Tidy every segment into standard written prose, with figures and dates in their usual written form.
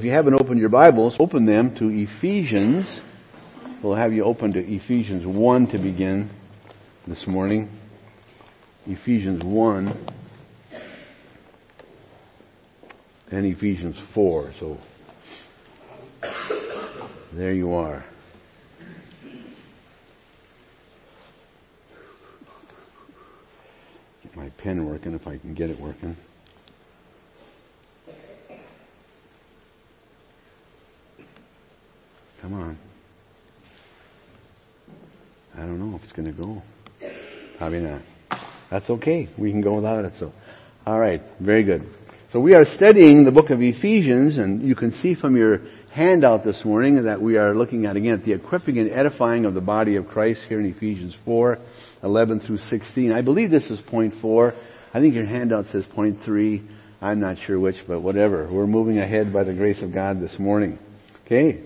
If you haven't opened your Bibles, open them to Ephesians. We'll have you open to Ephesians 1 to begin this morning. Ephesians 1 and Ephesians 4. So there you are. Get my pen working if I can get it working. Come on. I don't know if it's going to go. Probably not. That's okay. We can go without it. So, all right. Very good. So we are studying the book of Ephesians, and you can see from your handout this morning that we are looking at, again, the equipping and edifying of the body of Christ here in Ephesians 4, 11 through 16. I believe this is point 4. I think your handout says point 3. I'm not sure which, but whatever. We're moving ahead by the grace of God this morning. Okay.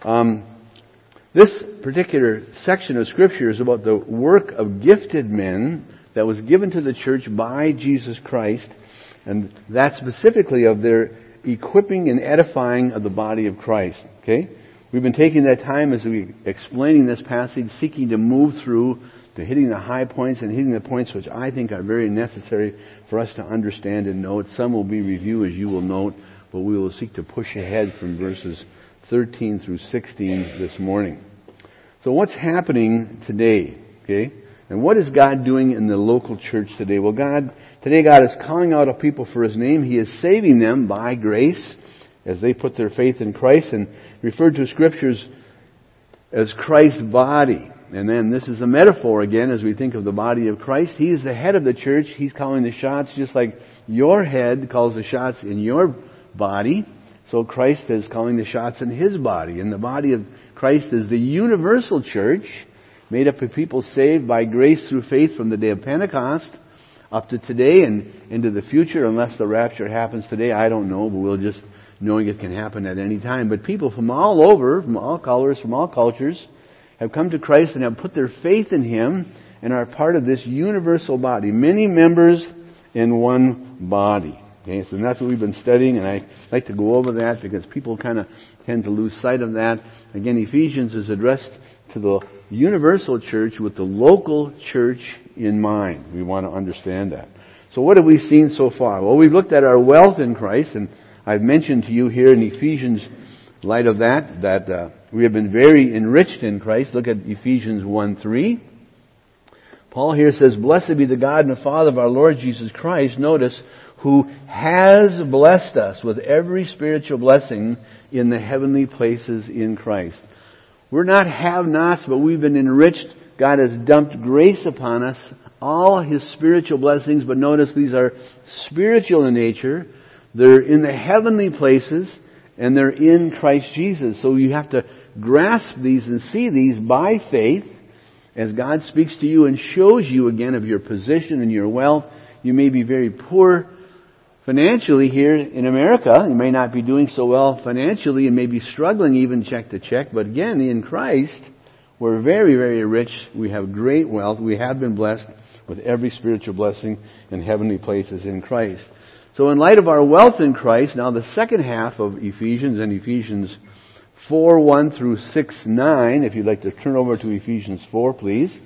This particular section of Scripture is about the work of gifted men that was given to the church by Jesus Christ, and that specifically of their equipping and edifying of the body of Christ. Okay? We've been taking that time as we explaining this passage, seeking to move through to hitting the high points and hitting the points which I think are very necessary for us to understand and note. Some will be review, as you will note, but we will seek to push ahead from verses 13 through 16 this morning. So what's happening today? Okay? And what is God doing in the local church today? Well, today God is calling out a people for His name. He is saving them by grace as they put their faith in Christ, and referred to Scriptures as Christ's body. And then this is a metaphor again as we think of the body of Christ. He is the head of the church. He's calling the shots just like your head calls the shots in your body. So Christ is calling the shots in His body. And the body of Christ is the universal church, made up of people saved by grace through faith from the day of Pentecost up to today and into the future, unless the rapture happens today. I don't know, but we'll just knowing it can happen at any time. But people from all over, from all colors, from all cultures, have come to Christ and have put their faith in Him and are part of this universal body. Many members in one body. Okay, so that's what we've been studying, and I like to go over that because people kind of tend to lose sight of that. Again, Ephesians is addressed to the universal church with the local church in mind. We want to understand that. So what have we seen so far? Well, we've looked at our wealth in Christ, and I've mentioned to you here in Ephesians, in light of that we have been very enriched in Christ. Look at Ephesians 1:3. Paul here says, "Blessed be the God and the Father of our Lord Jesus Christ," notice, "who has blessed us with every spiritual blessing in the heavenly places in Christ." We're not have-nots, but we've been enriched. God has dumped grace upon us, all His spiritual blessings, but notice these are spiritual in nature. They're in the heavenly places, and they're in Christ Jesus. So you have to grasp these and see these by faith as God speaks to you and shows you again of your position and your wealth. You may be very poor financially here in America. You may not be doing so well financially and may be struggling even check to check. But again, in Christ, we're very, very rich. We have great wealth. We have been blessed with every spiritual blessing in heavenly places in Christ. So in light of our wealth in Christ, now the second half of Ephesians, and Ephesians 4:1 through 6:9, if you'd like to turn over to Ephesians 4, please.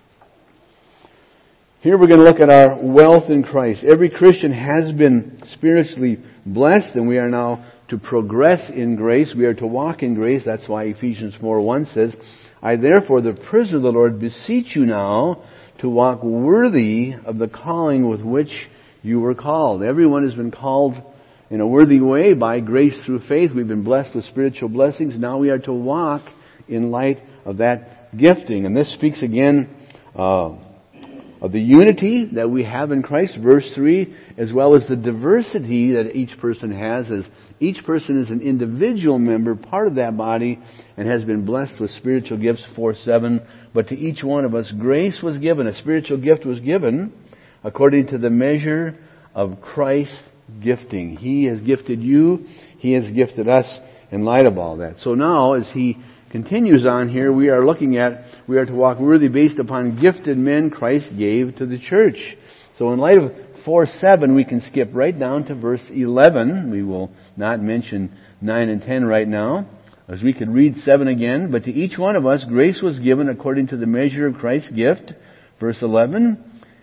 Here we're going to look at our wealth in Christ. Every Christian has been spiritually blessed, and we are now to progress in grace. We are to walk in grace. That's why Ephesians 4:1 says, "I therefore, the prisoner of the Lord, beseech you now to walk worthy of the calling with which you were called." Everyone has been called in a worthy way by grace through faith. We've been blessed with spiritual blessings. Now we are to walk in light of that gifting. And this speaks again of the unity that we have in Christ, verse 3, as well as the diversity that each person has, as each person is an individual member, part of that body, and has been blessed with spiritual gifts, 4:7. But to each one of us, grace was given, a spiritual gift was given, according to the measure of Christ's gifting. He has gifted you, He has gifted us in light of all that. So now, as he continues on here, we are to walk worthy based upon gifted men Christ gave to the church. So in light of 4:7, we can skip right down to verse 11. We will not mention 9 and 10 right now, as we could read 7 again. But to each one of us, grace was given according to the measure of Christ's gift. Verse 11,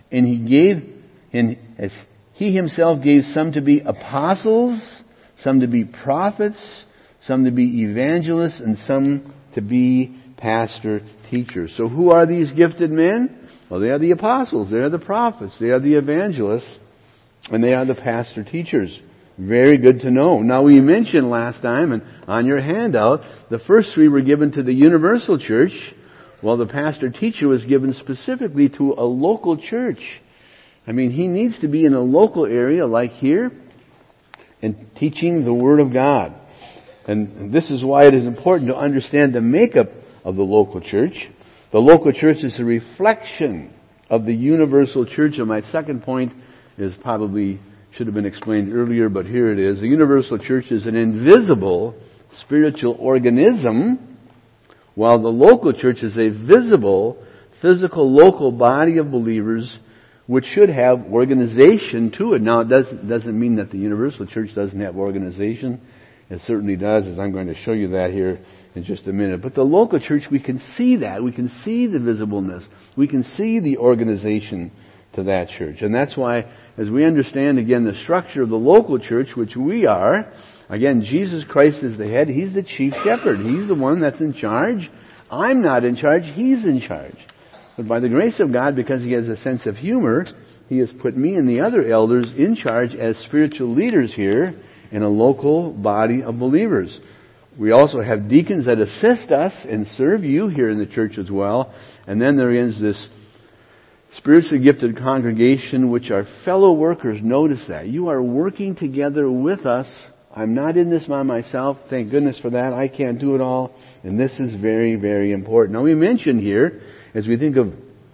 and as He Himself gave some to be apostles, some to be prophets, some to be evangelists, and some to be pastor teachers. So who are these gifted men? Well, they are the apostles, they are the prophets, they are the evangelists, and they are the pastor teachers. Very good to know. Now, we mentioned last time, and on your handout, the first 3 were given to the universal church, while the pastor teacher was given specifically to a local church. I mean, he needs to be in a local area like here and teaching the Word of God. And this is why it is important to understand the makeup of the local church. The local church is a reflection of the universal church. And my second point is probably should have been explained earlier, but here it is. The universal church is an invisible spiritual organism, while the local church is a visible, physical, local body of believers which should have organization to it. Now, it doesn't mean that the universal church doesn't have organization. It certainly does, as I'm going to show you that here in just a minute. But the local church, we can see that. We can see the visibleness. We can see the organization to that church. And that's why, as we understand, again, the structure of the local church, which we are, again, Jesus Christ is the head. He's the chief shepherd. He's the one that's in charge. I'm not in charge. He's in charge. But by the grace of God, because He has a sense of humor, He has put me and the other elders in charge as spiritual leaders here in a local body of believers. We also have deacons that assist us and serve you here in the church as well. And then there is this spiritually gifted congregation, which are fellow workers. Notice that. You are working together with us. I'm not in this by myself. Thank goodness for that. I can't do it all. And this is very, very important. Now, we mentioned here, as we think of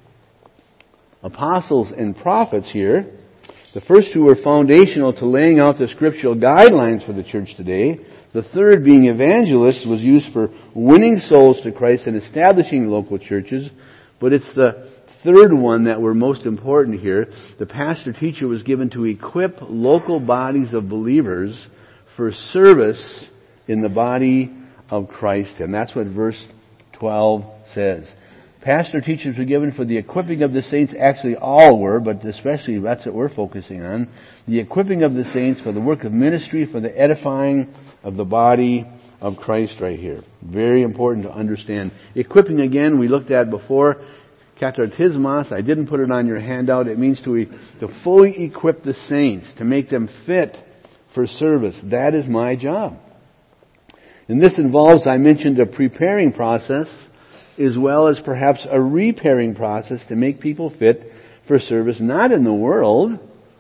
apostles and prophets here, the first 2 were foundational to laying out the scriptural guidelines for the church today. The third, being evangelists, was used for winning souls to Christ and establishing local churches. But it's the third one that were most important here. The pastor teacher was given to equip local bodies of believers for service in the body of Christ. And that's what verse 12 says. Pastor teachers were given for the equipping of the saints. Actually, all were, but especially that's what we're focusing on. The equipping of the saints for the work of ministry, for the edifying of the body of Christ right here. Very important to understand. Equipping, again, we looked at before. Katartismos, I didn't put it on your handout. It means to fully equip the saints, to make them fit for service. That is my job. And this involves, I mentioned, a preparing process as well as perhaps a repairing process to make people fit for service, not in the world,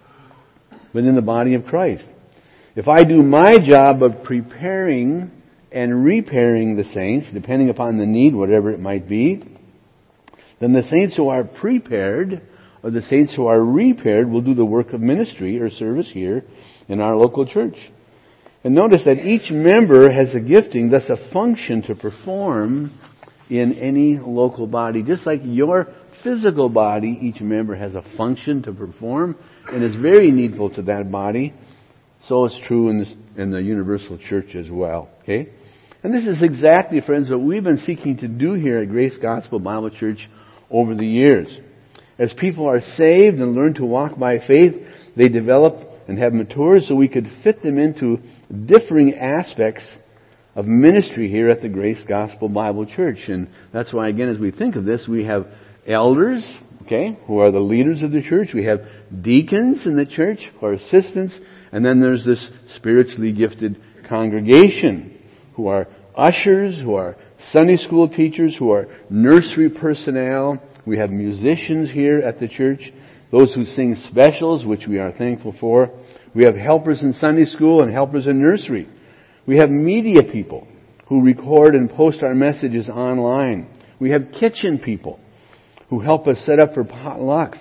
but in the body of Christ. If I do my job of preparing and repairing the saints, depending upon the need, whatever it might be, then the saints who are prepared or the saints who are repaired will do the work of ministry or service here in our local church. And notice that each member has a gifting, thus a function to perform in any local body. Just like your physical body, each member has a function to perform and is very needful to that body. So it's true in the universal church as well. Okay? And this is exactly, friends, what we've been seeking to do here at Grace Gospel Bible Church over the years. As people are saved and learn to walk by faith, they develop and have matured so we could fit them into differing aspects of ministry here at the Grace Gospel Bible Church. And that's why, again, as we think of this, we have elders, okay, who are the leaders of the church. We have deacons in the church who are assistants. And then there's this spiritually gifted congregation who are ushers, who are Sunday school teachers, who are nursery personnel. We have musicians here at the church, those who sing specials, which we are thankful for. We have helpers in Sunday school and helpers in nursery. We have media people who record and post our messages online. We have kitchen people who help us set up for potlucks.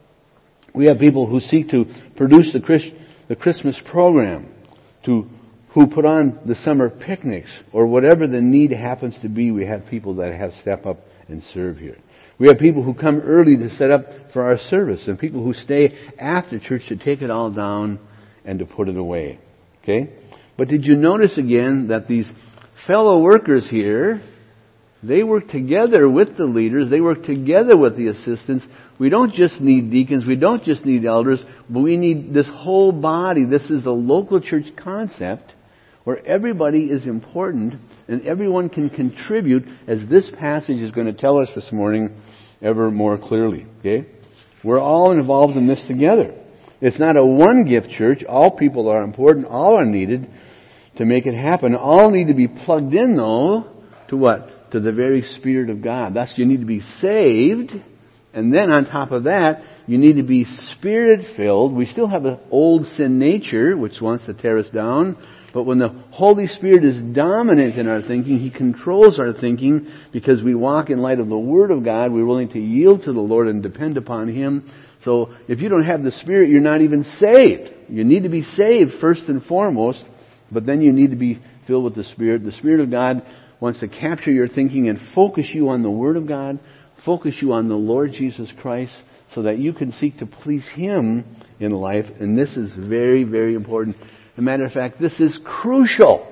We have people who seek to produce the Christmas program, who put on the summer picnics, or whatever the need happens to be. We have people that have step up and serve here. We have people who come early to set up for our service, and people who stay after church to take it all down and to put it away. Okay? But did you notice again that these fellow workers here, they work together with the leaders, they work together with the assistants. We don't just need deacons, we don't just need elders, but we need this whole body. This is a local church concept where everybody is important and everyone can contribute, as this passage is going to tell us this morning ever more clearly. Okay? We're all involved in this together. It's not a one-gift church. All people are important. All are needed to make it happen. All need to be plugged in, though, to what? To the very Spirit of God. Thus, you need to be saved. And then on top of that, you need to be Spirit-filled. We still have an old sin nature, which wants to tear us down. But when the Holy Spirit is dominant in our thinking, He controls our thinking because we walk in light of the Word of God. We're willing to yield to the Lord and depend upon Him. So if you don't have the Spirit, you're not even saved. You need to be saved first and foremost, but then you need to be filled with the Spirit. The Spirit of God wants to capture your thinking and focus you on the Word of God, focus you on the Lord Jesus Christ, so that you can seek to please Him in life. And this is very, very important. As a matter of fact, this is crucial.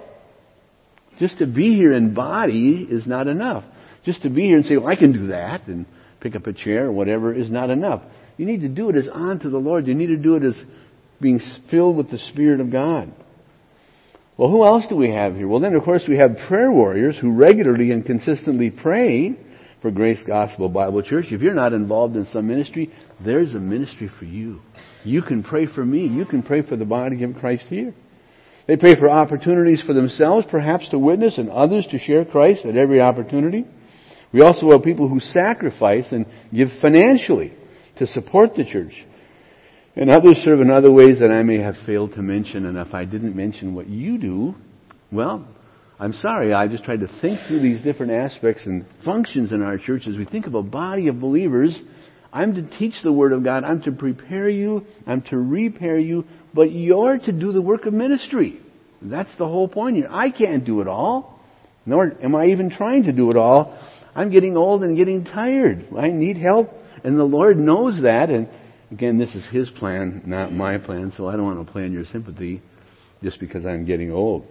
Just to be here in body is not enough. Just to be here and say, well, I can do that, and pick up a chair or whatever is not enough. You need to do it as unto the Lord. You need to do it as being filled with the Spirit of God. Well, who else do we have here? Well, then, of course, we have prayer warriors who regularly and consistently pray for Grace Gospel Bible Church. If you're not involved in some ministry, there's a ministry for you. You can pray for me. You can pray for the body of Christ here. They pray for opportunities for themselves, perhaps to witness, and others to share Christ at every opportunity. We also have people who sacrifice and give financially to support the church. And others serve in other ways that I may have failed to mention. And if I didn't mention what you do, well, I'm sorry. I just tried to think through these different aspects and functions in our church as we think of a body of believers. I'm to teach the Word of God. I'm to prepare you. I'm to repair you. But you're to do the work of ministry. That's the whole point here. I can't do it all. Nor am I even trying to do it all. I'm getting old and getting tired. I need help. And the Lord knows that. And again, this is His plan, not my plan. So I don't want to play on your sympathy just because I'm getting old.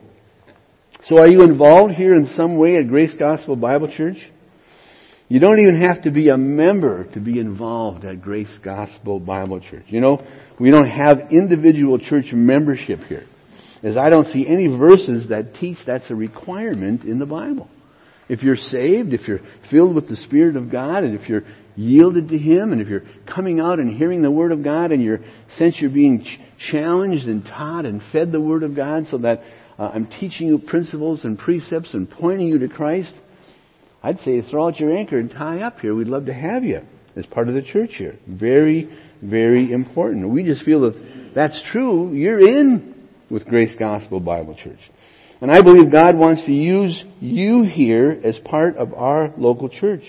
So are you involved here in some way at Grace Gospel Bible Church? You don't even have to be a member to be involved at Grace Gospel Bible Church. You know, we don't have individual church membership here, as I don't see any verses that teach that's a requirement in the Bible. If you're saved, if you're filled with the Spirit of God, and if you're yielded to Him, and if you're coming out and hearing the Word of God, and you're being challenged and taught and fed the Word of God so that I'm teaching you principles and precepts and pointing you to Christ, I'd say throw out your anchor and tie up here. We'd love to have you as part of the church here. Very, very important. We just feel that that's true. You're in with Grace Gospel Bible Church. And I believe God wants to use you here as part of our local church.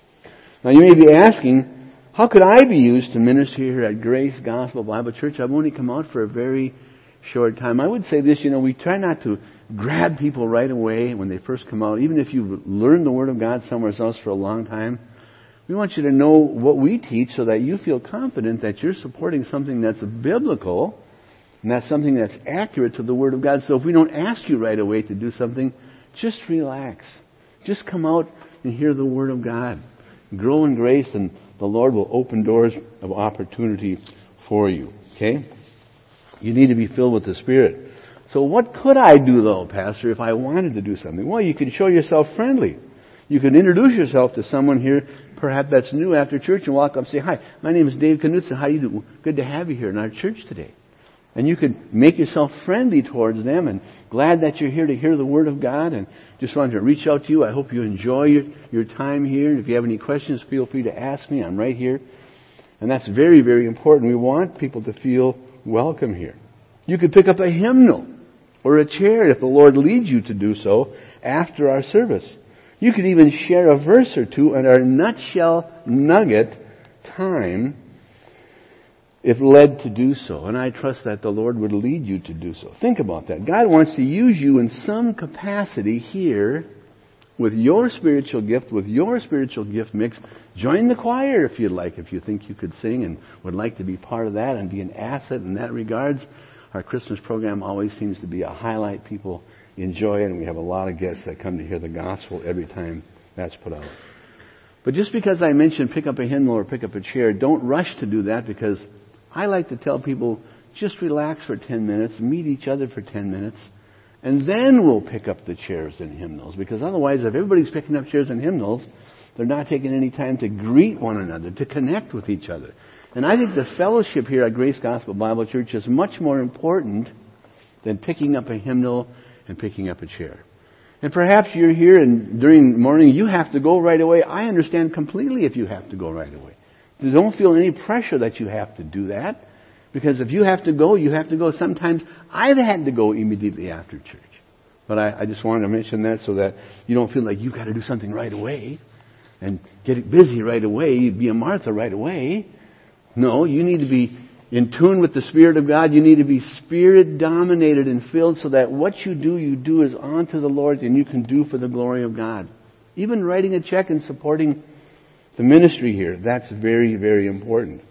Now you may be asking, how could I be used to minister here at Grace Gospel Bible Church? I've only come out for a very short time. I would say this, we try not to grab people right away when they first come out. Even if you've learned the Word of God somewhere else for a long time, we want you to know what we teach so that you feel confident that you're supporting something that's biblical and that's something that's accurate to the Word of God. So if we don't ask you right away to do something, just relax. Just come out and hear the Word of God. Grow in grace, and the Lord will open doors of opportunity for you. Okay? You need to be filled with the Spirit. So what could I do, though, Pastor, if I wanted to do something? Well, you could show yourself friendly. You could introduce yourself to someone here, perhaps that's new after church, and walk up and say, "Hi, my name is Dave Knutson. How you doing? Good to have you here in our church today." And you could make yourself friendly towards them and glad that you're here to hear the Word of God, and just wanted to reach out to you. I hope you enjoy your time here. And if you have any questions, feel free to ask me. I'm right here. And that's very, very important. We want people to feel welcome here. You could pick up a hymnal or a chair if the Lord leads you to do so after our service. You could even share a verse or two in our nutshell nugget time if led to do so. And I trust that the Lord would lead you to do so. Think about that. God wants to use you in some capacity here with your spiritual gift, with your spiritual gift mix. Join the choir if you'd like, if you think you could sing and would like to be part of that and be an asset in that regards. Our Christmas program always seems to be a highlight. People enjoy it, and we have a lot of guests that come to hear the gospel every time that's put out. But just because I mentioned pick up a hymnal or pick up a chair, don't rush to do that, because I like to tell people, just relax for 10 minutes, meet each other for 10 minutes, and then we'll pick up the chairs and hymnals. Because otherwise, if everybody's picking up chairs and hymnals, they're not taking any time to greet one another, to connect with each other. And I think the fellowship here at Grace Gospel Bible Church is much more important than picking up a hymnal and picking up a chair. And perhaps you're here and during the morning you have to go right away. I understand completely if you have to go right away. Don't feel any pressure that you have to do that. Because if you have to go, you have to go. Sometimes I've had to go immediately after church. But I just wanted to mention that so that you don't feel like you've got to do something right away and get busy right away, be a Martha right away. No, you need to be in tune with the Spirit of God. You need to be Spirit-dominated and filled so that what you do is unto the Lord and you can do for the glory of God. Even writing a check and supporting the ministry here, that's very, very important.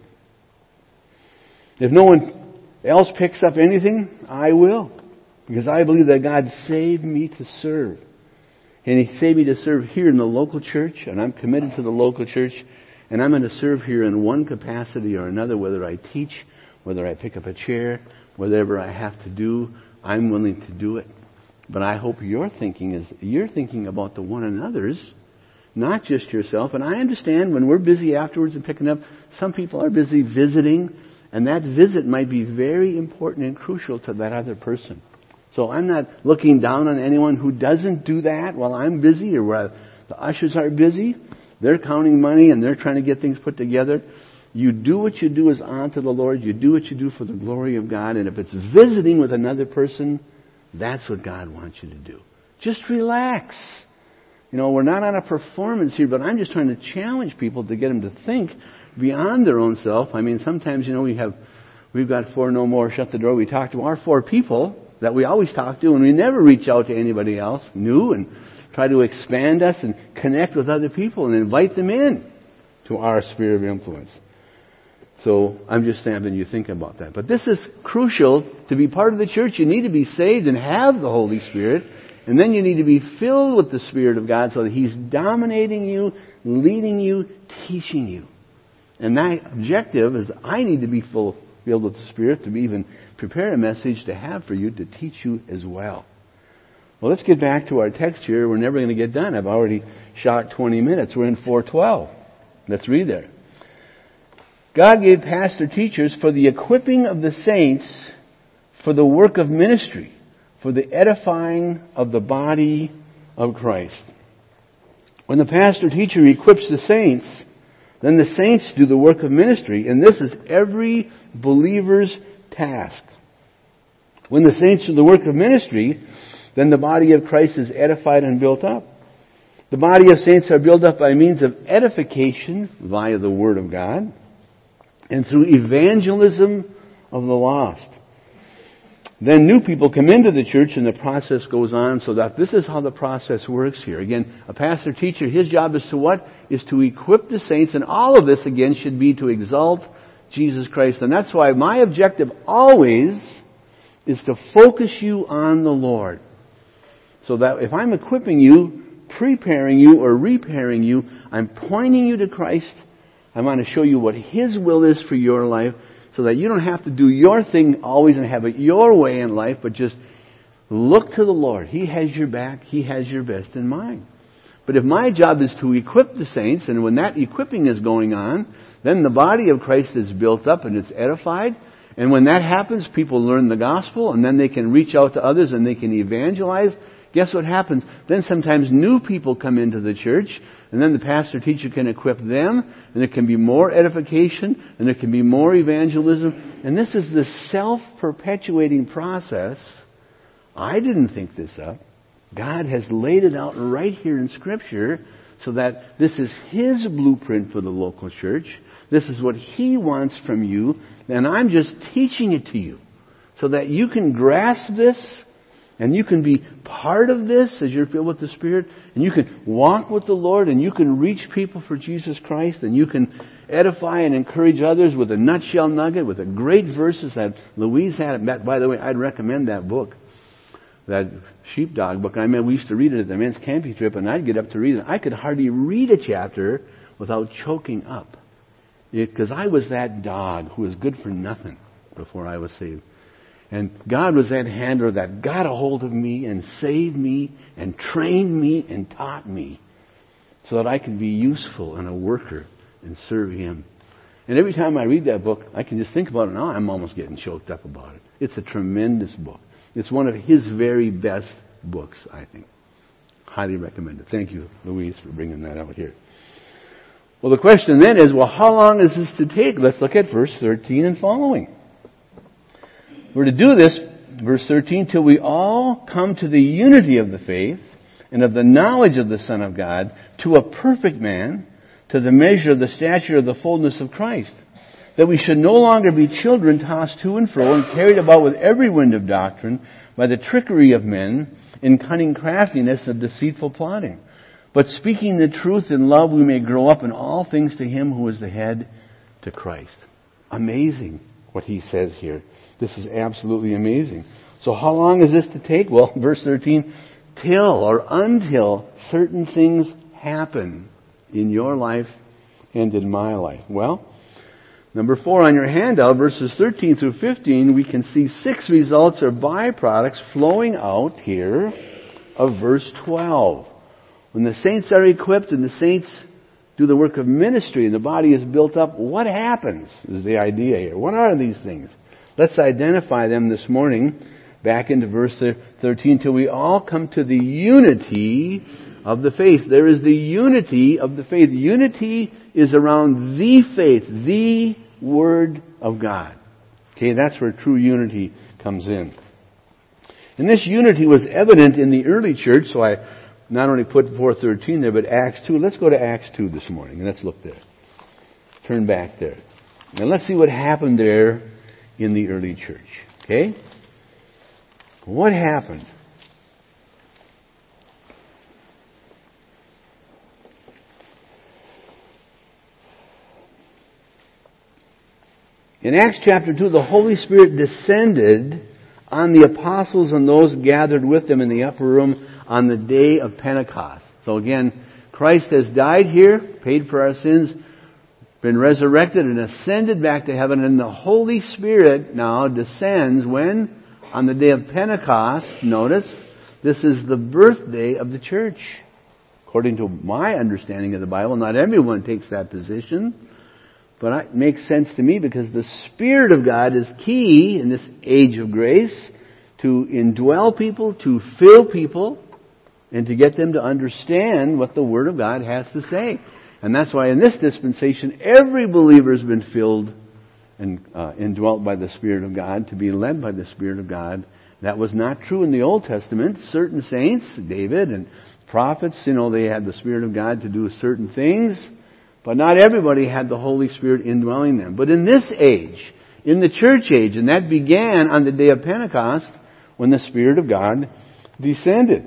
If no one else picks up anything, I will. Because I believe that God saved me to serve. And He saved me to serve here in the local church, and I'm committed to the local church, and I'm going to serve here in one capacity or another, whether I teach, whether I pick up a chair, whatever I have to do, I'm willing to do it. But I hope you're thinking about the one another's, not just yourself. And I understand when we're busy afterwards and picking up, some people are busy visiting, and that visit might be very important and crucial to that other person. So I'm not looking down on anyone who doesn't do that while I'm busy or while the ushers are busy. They're counting money and they're trying to get things put together. You do what you do as unto the Lord. You do what you do for the glory of God. And if it's visiting with another person, that's what God wants you to do. Just relax. You know, we're not on a performance here, but I'm just trying to challenge people to get them to think beyond their own self. I mean, sometimes, you know, we've got 4 no more, shut the door. We talk to our 4 people that we always talk to, and we never reach out to anybody else new and try to expand us and connect with other people and invite them in to our sphere of influence. So I'm just having you think about that. But this is crucial to be part of the church. You need to be saved and have the Holy Spirit. And then you need to be filled with the Spirit of God so that He's dominating you, leading you, teaching you. And my objective is I need to be filled with the Spirit to even prepare a message to have for you to teach you as well. Well, let's get back to our text here. We're never going to get done. I've already shot 20 minutes. We're in 4:12. Let's read there. God gave pastor teachers for the equipping of the saints for the work of ministry, for the edifying of the body of Christ. When the pastor teacher equips the saints, then the saints do the work of ministry, and this is every believer's task. When the saints do the work of ministry, then the body of Christ is edified and built up. The body of saints are built up by means of edification via the Word of God and through evangelism of the lost. Then new people come into the church and the process goes on, so that this is how the process works here. Again, a pastor teacher, his job is to what? Is to equip the saints, and all of this again should be to exalt Jesus Christ. And that's why my objective always is to focus you on the Lord. So that if I'm equipping you, preparing you, or repairing you, I'm pointing you to Christ. I want to show you what His will is for your life, so that you don't have to do your thing always and have it your way in life, but just look to the Lord. He has your back. He has your best in mind. But if my job is to equip the saints, and when that equipping is going on, then the body of Christ is built up and it's edified. And when that happens, people learn the gospel, and then they can reach out to others and they can evangelize. Guess what happens? Then sometimes new people come into the church, and then the pastor teacher can equip them, and there can be more edification, and there can be more evangelism. And this is the self-perpetuating process. I didn't think this up. God has laid it out right here in Scripture, so that this is His blueprint for the local church. This is what He wants from you, and I'm just teaching it to you, so that you can grasp this And you can be part of this as you're filled with the Spirit. And you can walk with the Lord, and you can reach people for Jesus Christ, and you can edify and encourage others with a nutshell nugget, with the great verses that Louise had. By the way, I'd recommend that book, that sheepdog book. I mean, we used to read it at the men's camping trip, and I'd get up to read it. I could hardly read a chapter without choking up. Because I was that dog who was good for nothing before I was saved. And God was that handler that got a hold of me and saved me and trained me and taught me so that I could be useful and a worker and serve Him. And every time I read that book, I can just think about it now. I'm almost getting choked up about it. It's a tremendous book. It's one of His very best books, I think. Highly recommended. Thank you, Louise, for bringing that out here. Well, the question then is, well, how long is this to take? Let's look at verse 13 and following. We're to do this, verse 13, till we all come to the unity of the faith and of the knowledge of the Son of God, to a perfect man, to the measure of the stature of the fullness of Christ, that we should no longer be children tossed to and fro and carried about with every wind of doctrine by the trickery of men in cunning craftiness of deceitful plotting. But speaking the truth in love, we may grow up in all things to Him who is the head, to Christ. Amazing what he says here. This is absolutely amazing. So how long is this to take? Well, verse 13, till or until certain things happen in your life and in my life. Well, number 4 on your handout, verses 13 through 15, we can see 6 results or byproducts flowing out here of verse 12. When the saints are equipped and the saints do the work of ministry and the body is built up, what happens is the idea here. What are these things? Let's identify them this morning back into verse 13, till we all come to the unity of the faith. There is the unity of the faith. Unity is around the faith, the Word of God. Okay, that's where true unity comes in. And this unity was evident in the early church, so I not only put 4:13 there, but Acts 2. Let's go to Acts 2 this morning, and let's look there. Turn back there. And let's see what happened there in the early church. Okay? What happened? In Acts chapter 2, the Holy Spirit descended on the apostles and those gathered with them in the upper room on the day of Pentecost. So again, Christ has died here, paid for our sins, been resurrected and ascended back to heaven, and the Holy Spirit now descends when? On the day of Pentecost. Notice, this is the birthday of the church. According to my understanding of the Bible, not everyone takes that position, but it makes sense to me because the Spirit of God is key in this age of grace to indwell people, to fill people, and to get them to understand what the Word of God has to say. And that's why in this dispensation, every believer has been filled and indwelt by the Spirit of God, to be led by the Spirit of God. That was not true in the Old Testament. Certain saints, David and prophets, they had the Spirit of God to do certain things, but not everybody had the Holy Spirit indwelling them. But in this age, in the church age, and that began on the day of Pentecost, when the Spirit of God descended.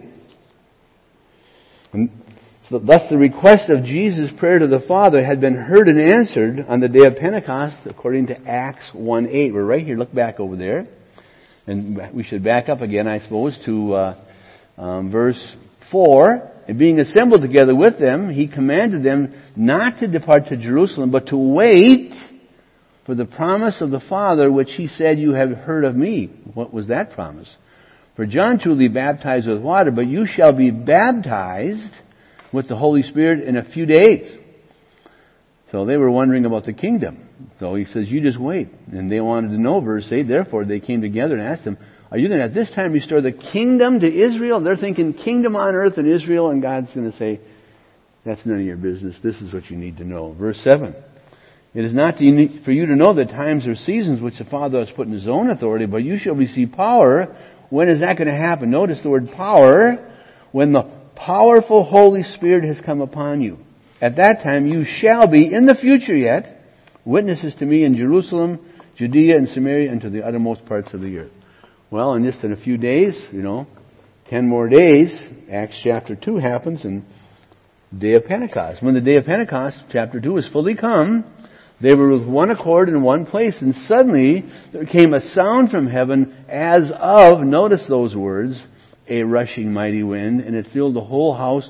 And so thus the request of Jesus' prayer to the Father had been heard and answered on the day of Pentecost, according to Acts 1:8. We're right here. Look back over there. And we should back up again, I suppose, to verse 4. And being assembled together with them, He commanded them not to depart to Jerusalem, but to wait for the promise of the Father, which He said, "You have heard of me." What was that promise? "For John truly baptized with water, but you shall be baptized with the Holy Spirit in a few days." So they were wondering about the kingdom. So He says, you just wait. And they wanted to know, verse 8, therefore they came together and asked Him, "Are you going to at this time restore the kingdom to Israel?" They're thinking kingdom on earth and Israel, and God's going to say, that's none of your business. This is what you need to know. Verse 7. "It is not for you to know the times or seasons which the Father has put in His own authority, but you shall receive power." When is that going to happen? Notice the word power. When the powerful Holy Spirit has come upon you. At that time you shall be, in the future yet, witnesses to me in Jerusalem, Judea and Samaria, and to the uttermost parts of the earth. Well, and just in a few days, 10 more days, Acts chapter 2 happens, and day of Pentecost. When the day of Pentecost, chapter 2, was fully come, they were with one accord in one place, and suddenly there came a sound from heaven as of, notice those words, a rushing mighty wind, and it filled the whole house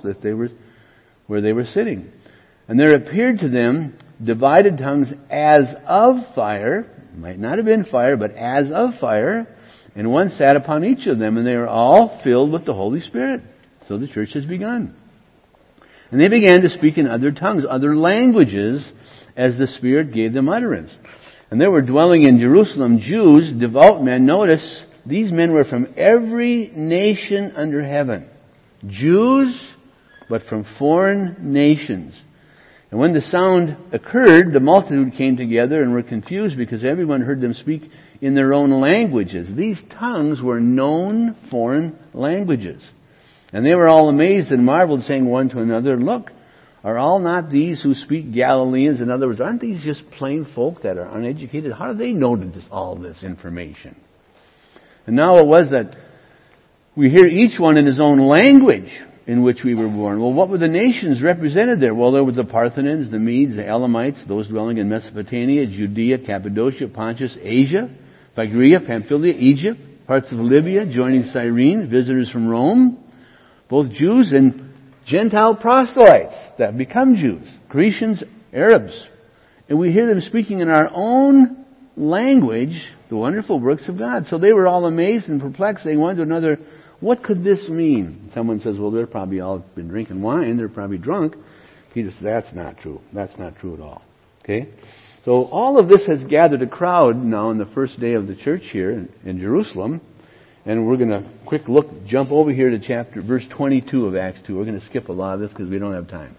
where they were sitting. And there appeared to them divided tongues as of fire, might not have been fire, but as of fire, and one sat upon each of them, and they were all filled with the Holy Spirit. So the church has begun. And they began to speak in other tongues, other languages, as the Spirit gave them utterance. And there were dwelling in Jerusalem Jews, devout men. Notice, these men were from every nation under heaven. Jews, but from foreign nations. And when the sound occurred, the multitude came together and were confused because everyone heard them speak in their own languages. These tongues were known foreign languages. And they were all amazed and marveled, saying one to another, "Look, are all not these who speak Galileans?" In other words, aren't these just plain folk that are uneducated? How do they know all this information? And now it was that we hear each one in his own language in which we were born. Well, what were the nations represented there? Well, there were the Parthians, the Medes, the Elamites, those dwelling in Mesopotamia, Judea, Cappadocia, Pontus, Asia, Phrygia, Pamphylia, Egypt, parts of Libya, joining Cyrene, visitors from Rome, both Jews and Gentile proselytes that have become Jews, Grecians, Arabs. And we hear them speaking in our own language the wonderful works of God. So they were all amazed and perplexed, saying one to another, "What could this mean?" Someone says, "Well, they're probably all been drinking wine. They're probably drunk." Peter says, "That's not true. That's not true at all." Okay? So all of this has gathered a crowd now on the first day of the church here in Jerusalem. And we're going to jump over here to verse 22 of Acts 2. We're going to skip a lot of this because we don't have time.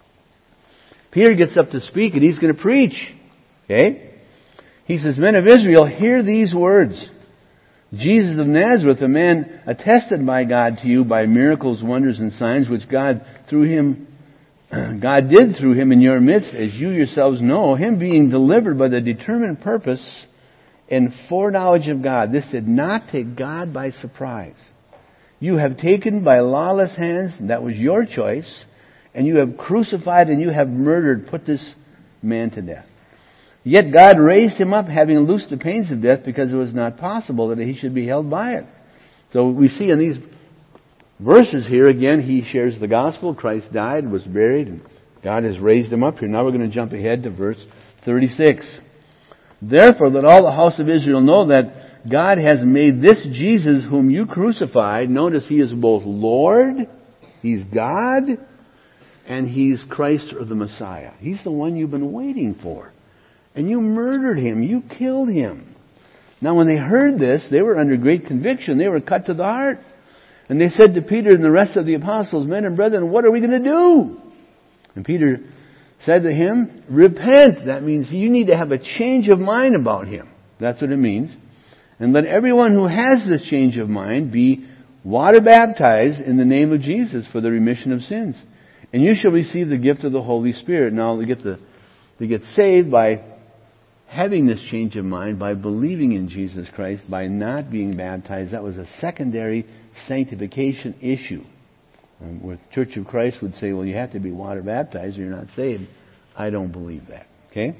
Peter gets up to speak and he's going to preach. Okay? He says, "Men of Israel, hear these words. Jesus of Nazareth, a man attested by God to you by miracles, wonders, and signs which God did through him in your midst, as you yourselves know, him being delivered by the determined purpose and foreknowledge of God." This did not take God by surprise. "You have taken by lawless hands," that was your choice, "and you have crucified and you have murdered," put this man to death. "Yet God raised him up, having loosed the pains of death, because it was not possible that he should be held by it." So we see in these verses here, again, he shares the gospel. Christ died, was buried, and God has raised him up here. Now we're going to jump ahead to verse 36. "Therefore, let all the house of Israel know that God has made this Jesus whom you crucified," notice he is both Lord, he's God, and he's Christ or the Messiah. He's the one you've been waiting for. And you murdered him. You killed him. Now when they heard this, they were under great conviction. They were cut to the heart. And they said to Peter and the rest of the apostles, "Men and brethren, what are we going to do?" And Peter said to him, "Repent." That means you need to have a change of mind about him. That's what it means. "And let everyone who has this change of mind be water baptized in the name of Jesus for the remission of sins. And you shall receive the gift of the Holy Spirit." Now they get saved by having this change of mind, by believing in Jesus Christ, by not being baptized. That was a secondary sanctification issue. Where the Church of Christ would say, well, you have to be water baptized or you're not saved. I don't believe that. Okay?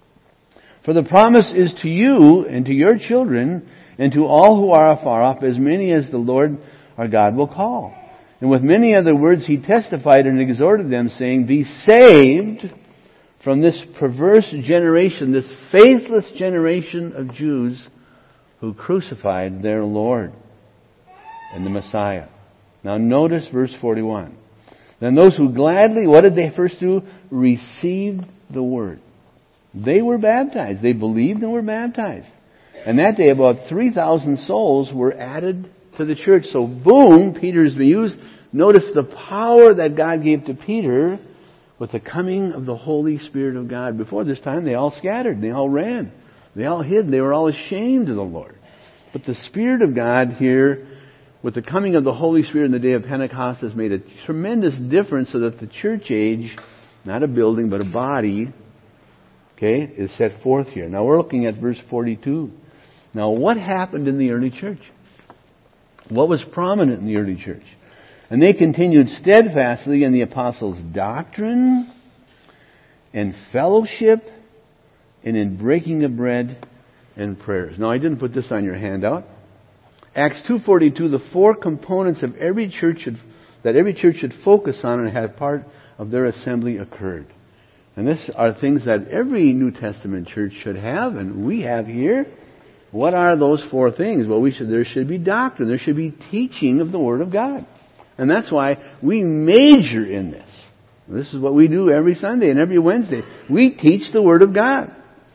"For the promise is to you and to your children and to all who are afar off, as many as the Lord our God will call." And with many other words he testified and exhorted them, saying, "Be saved from this perverse generation," this faithless generation of Jews who crucified their Lord and the Messiah. Now notice verse 41. "Then those who gladly," what did they first do? Received the word. They were baptized. They believed and were baptized. And that day about 3,000 souls were added to the church. So boom, Peter's been used. Notice the power that God gave to Peter with the coming of the Holy Spirit of God. Before this time, they all scattered. They all ran. They all hid. They were all ashamed of the Lord. But the Spirit of God here, with the coming of the Holy Spirit in the day of Pentecost, has made a tremendous difference so that the church age, not a building, but a body, okay, is set forth here. Now we're looking at verse 42. Now what happened in the early church? What was prominent in the early church? And they continued steadfastly in the apostles' doctrine and fellowship and in breaking of bread and prayers. Now, I didn't put this on your handout. Acts 2:42, the four components of every church that every church should focus on and have part of their assembly occurred. And these are things that every New Testament church should have, and we have here. What are those four things? Well, there should be doctrine. There should be teaching of the Word of God. And that's why we major in this. This is what we do every Sunday and every Wednesday. We teach the Word of God.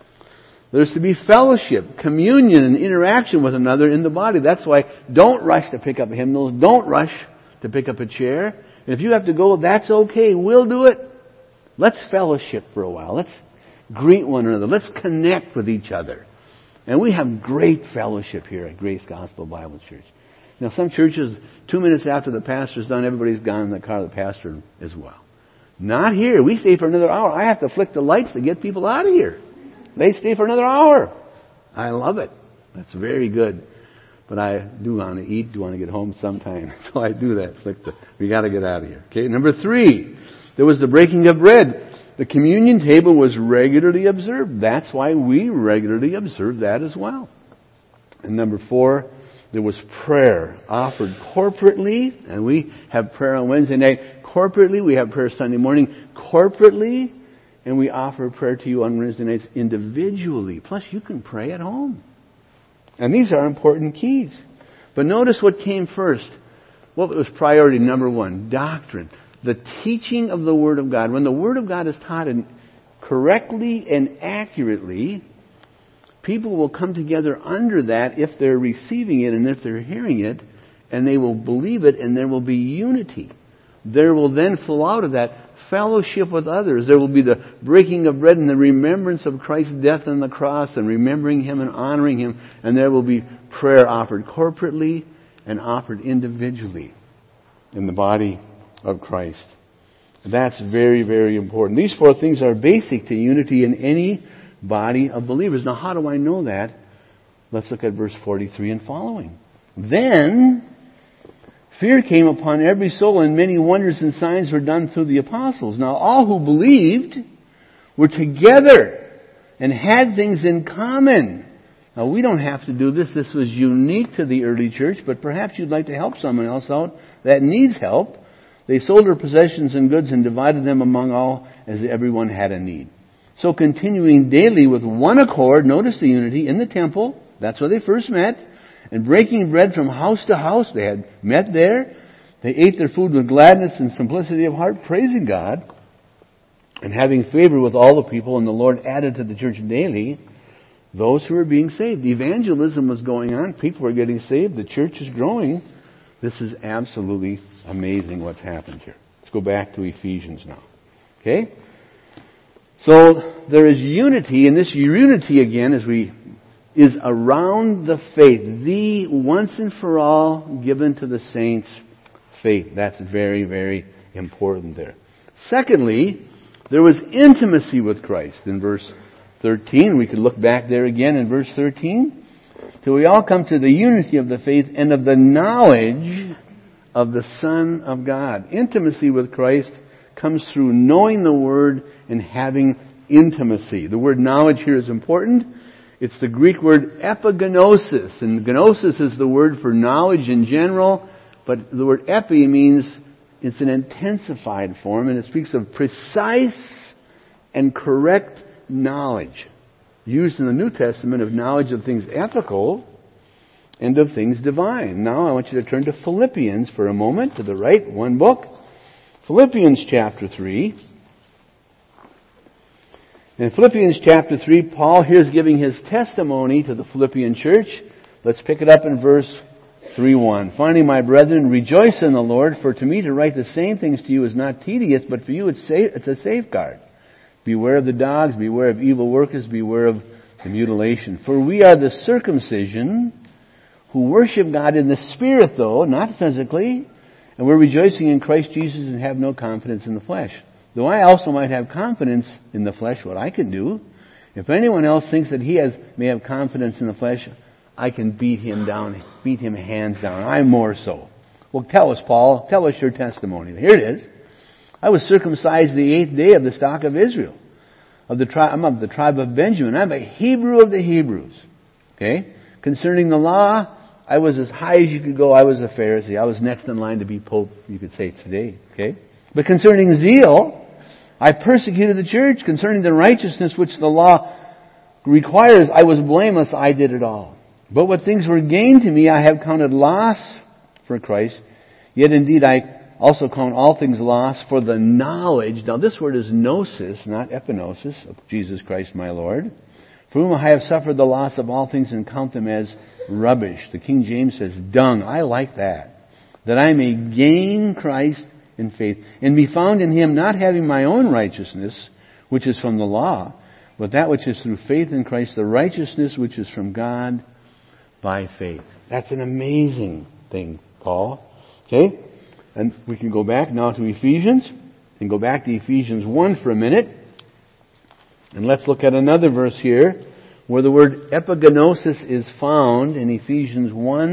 There's to be fellowship, communion, and interaction with another in the body. That's why don't rush to pick up hymnals. Don't rush to pick up a chair. And if you have to go, that's okay. We'll do it. Let's fellowship for a while. Let's greet one another. Let's connect with each other. And we have great fellowship here at Grace Gospel Bible Church. Now, some churches, 2 minutes after the pastor's done, everybody's gone in the car of the pastor as well. Not here. We stay for another hour. I have to flick the lights to get people out of here. They stay for another hour. I love it. That's very good. But I do want to eat, do want to get home sometime. So I do that. We got to get out of here. Okay, number 3. There was the breaking of bread. The communion table was regularly observed. That's why we regularly observe that as well. And number 4, there was prayer offered corporately. And we have prayer on Wednesday night corporately. We have prayer Sunday morning corporately. And we offer prayer to you on Wednesday nights individually. Plus, you can pray at home. And these are important keys. But notice what came first. What was priority number 1? Doctrine. The teaching of the Word of God. When the Word of God is taught correctly and accurately, people will come together under that if they're receiving it and if they're hearing it, and they will believe it, and there will be unity. There will then flow out of that fellowship with others. There will be the breaking of bread and the remembrance of Christ's death on the cross and remembering Him and honoring Him. And there will be prayer offered corporately and offered individually in the body of Christ. That's very, very important. These 4 things are basic to unity in any body of believers. Now, how do I know that? Let's look at verse 43 and following. Then fear came upon every soul, and many wonders and signs were done through the apostles. Now, all who believed were together and had things in common. Now, we don't have to do this. This was unique to the early church, but perhaps you'd like to help someone else out that needs help. They sold their possessions and goods and divided them among all as everyone had a need. So continuing daily with one accord, notice the unity in the temple. That's where they first met. And breaking bread from house to house. They had met there. They ate their food with gladness and simplicity of heart, praising God and having favor with all the people. And the Lord added to the church daily those who were being saved. Evangelism was going on. People were getting saved. The church is growing. This is absolutely amazing what's happened here. Let's go back to Ephesians now. Okay? So there is unity, and this unity again is around the faith, the once and for all given to the saints faith. That's very, very important there. Secondly, there was intimacy with Christ in verse 13. We could look back there again in verse 13. Till we all come to the unity of the faith and of the knowledge of the Son of God. Intimacy with Christ comes through knowing the Word and having intimacy. The word knowledge here is important. It's the Greek word epignosis. And gnosis is the word for knowledge in general. But the word epi means it's an intensified form. And it speaks of precise and correct knowledge. Used in the New Testament of knowledge of things ethical and of things divine. Now I want you to turn to Philippians for a moment, to the right, one book. Philippians chapter 3. In Philippians chapter 3, Paul here is giving his testimony to the Philippian church. Let's pick it up in verse 3:1. Finally, my brethren, rejoice in the Lord, for to me to write the same things to you is not tedious, but for you it's a safeguard. Beware of the dogs, beware of evil workers, beware of the mutilation. For we are the circumcision who worship God in the Spirit, though, not physically, and we're rejoicing in Christ Jesus and have no confidence in the flesh. Though I also might have confidence in the flesh, what I can do, if anyone else thinks that he may have confidence in the flesh, I can beat him down, beat him hands down. I'm more so. Well, tell us, Paul. Tell us your testimony. Here it is. I was circumcised the 8th day of the stock of Israel. I'm of the tribe of Benjamin. I'm a Hebrew of the Hebrews. Okay? Concerning the law, I was as high as you could go. I was a Pharisee. I was next in line to be Pope, you could say today. Okay? But concerning zeal, I persecuted the church. Concerning the righteousness which the law requires, I was blameless. I did it all. But what things were gained to me, I have counted loss for Christ. Yet indeed I also count all things loss for the knowledge. Now this word is gnosis, not epinosis, of Jesus Christ my Lord, for whom I have suffered the loss of all things and count them as rubbish. The King James says dung. I like that. That I may gain Christ in faith and be found in Him, not having my own righteousness, which is from the law, but that which is through faith in Christ, the righteousness which is from God by faith. That's an amazing thing, Paul. Okay? And we can go back now to Ephesians and go back to Ephesians 1 for a minute. And let's look at another verse here where the word epigenosis is found in Ephesians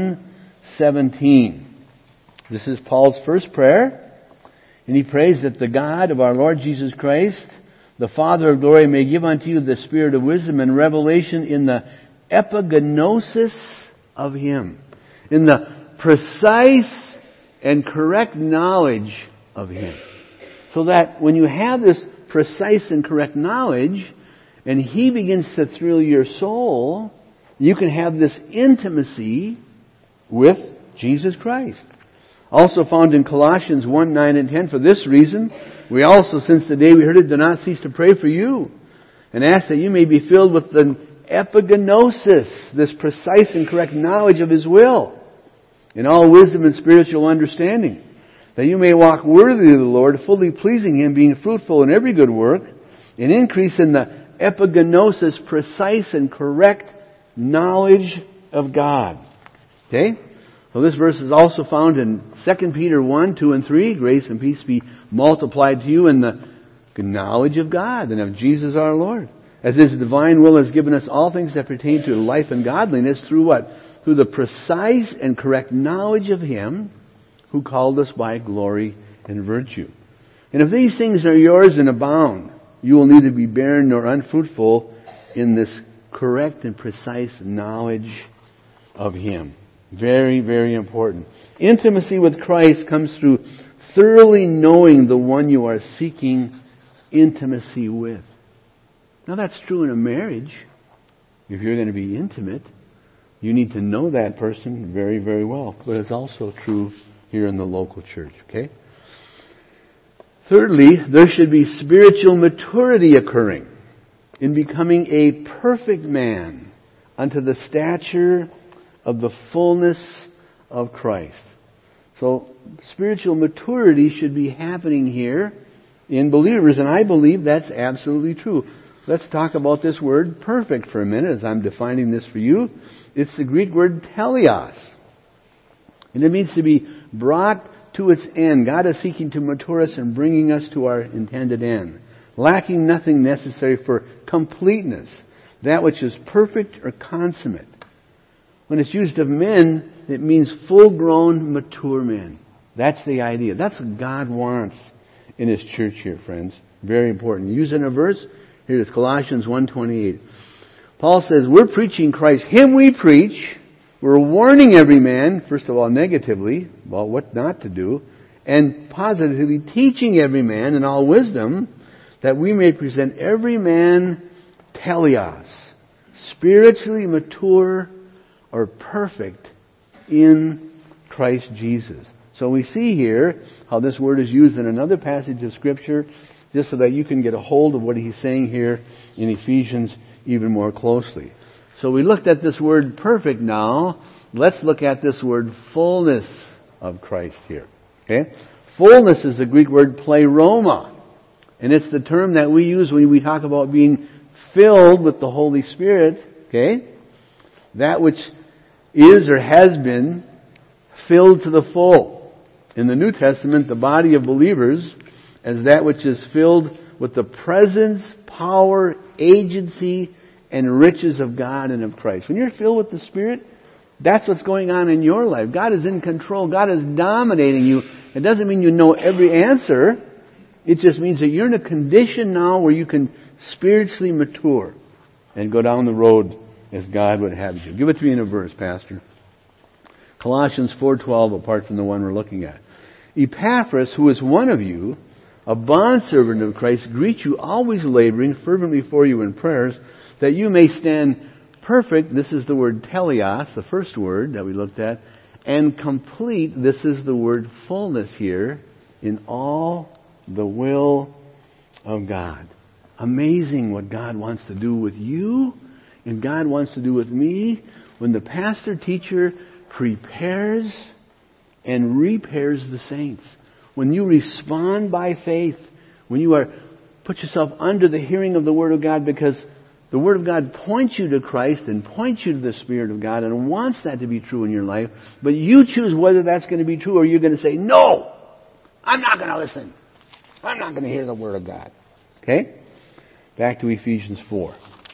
1:17. This is Paul's first prayer. And he prays that the God of our Lord Jesus Christ, the Father of glory, may give unto you the spirit of wisdom and revelation in the epigenosis of Him. In the precise and correct knowledge of Him. So that when you have this precise and correct knowledge, and He begins to thrill your soul, you can have this intimacy with Jesus Christ. Also found in Colossians 1:9 and 10, for this reason, we also, since the day we heard it, do not cease to pray for you, and ask that you may be filled with the epigenosis, this precise and correct knowledge of His will, in all wisdom and spiritual understanding, that you may walk worthy of the Lord, fully pleasing Him, being fruitful in every good work, and increase in the epigenosis, precise and correct knowledge of God. Okay? So this verse is also found in 2 Peter 1, 2 and 3. Grace and peace be multiplied to you in the knowledge of God and of Jesus our Lord. As His divine will has given us all things that pertain to life and godliness through what? Through the precise and correct knowledge of Him who called us by glory and virtue. And if these things are yours and abound, you will neither be barren nor unfruitful in this correct and precise knowledge of Him. Very, very important. Intimacy with Christ comes through thoroughly knowing the one you are seeking intimacy with. Now that's true in a marriage. If you're going to be intimate, you need to know that person very, very well. But it's also true here in the local church, okay? Thirdly, there should be spiritual maturity occurring in becoming a perfect man unto the stature of the fullness of Christ. So, spiritual maturity should be happening here in believers, and I believe that's absolutely true. Let's talk about this word perfect for a minute as I'm defining this for you. It's the Greek word teleos. And it means to be brought to its end. God is seeking to mature us and bringing us to our intended end. Lacking nothing necessary for completeness. That which is perfect or consummate. When it's used of men, it means full-grown, mature men. That's the idea. That's what God wants in His church here, friends. Very important. Using a verse, here it is, Colossians 1:28. Paul says, we're preaching Christ. Him we preach. We're warning every man, first of all, negatively, about what not to do, and positively teaching every man in all wisdom, that we may present every man teleos, spiritually mature or perfect in Christ Jesus. So we see here how this word is used in another passage of Scripture, just so that you can get a hold of what he's saying here in Ephesians even more closely. So we looked at this word perfect now. Let's look at this word fullness of Christ here. Okay? Fullness is the Greek word pleroma. And it's the term that we use when we talk about being filled with the Holy Spirit. Okay? That which is or has been filled to the full. In the New Testament, the body of believers as that which is filled with the presence, power, agency, and riches of God and of Christ. When you're filled with the Spirit, That's what's going on in your life. God is in control. God is dominating you. It doesn't mean you know every answer. It just means that you're in a condition now where you can spiritually mature and go down the road as God would have you. Give it to me in a verse, Pastor. Colossians 4:12, apart from the one we're looking at. Epaphras, who is one of you, a bondservant of Christ, greets you, always laboring fervently for you in prayers, that you may stand perfect. This is the word teleos, the first word that we looked at. And complete, this is the word fullness here, in all the will of God. Amazing what God wants to do with you and God wants to do with me when the pastor teacher prepares and repairs the saints. When you respond by faith, when you put yourself under the hearing of the Word of God, because the Word of God points you to Christ and points you to the Spirit of God and wants that to be true in your life, but you choose whether that's going to be true or you're going to say, no, I'm not going to listen. I'm not going to hear the Word of God. Okay? Back to Ephesians 4.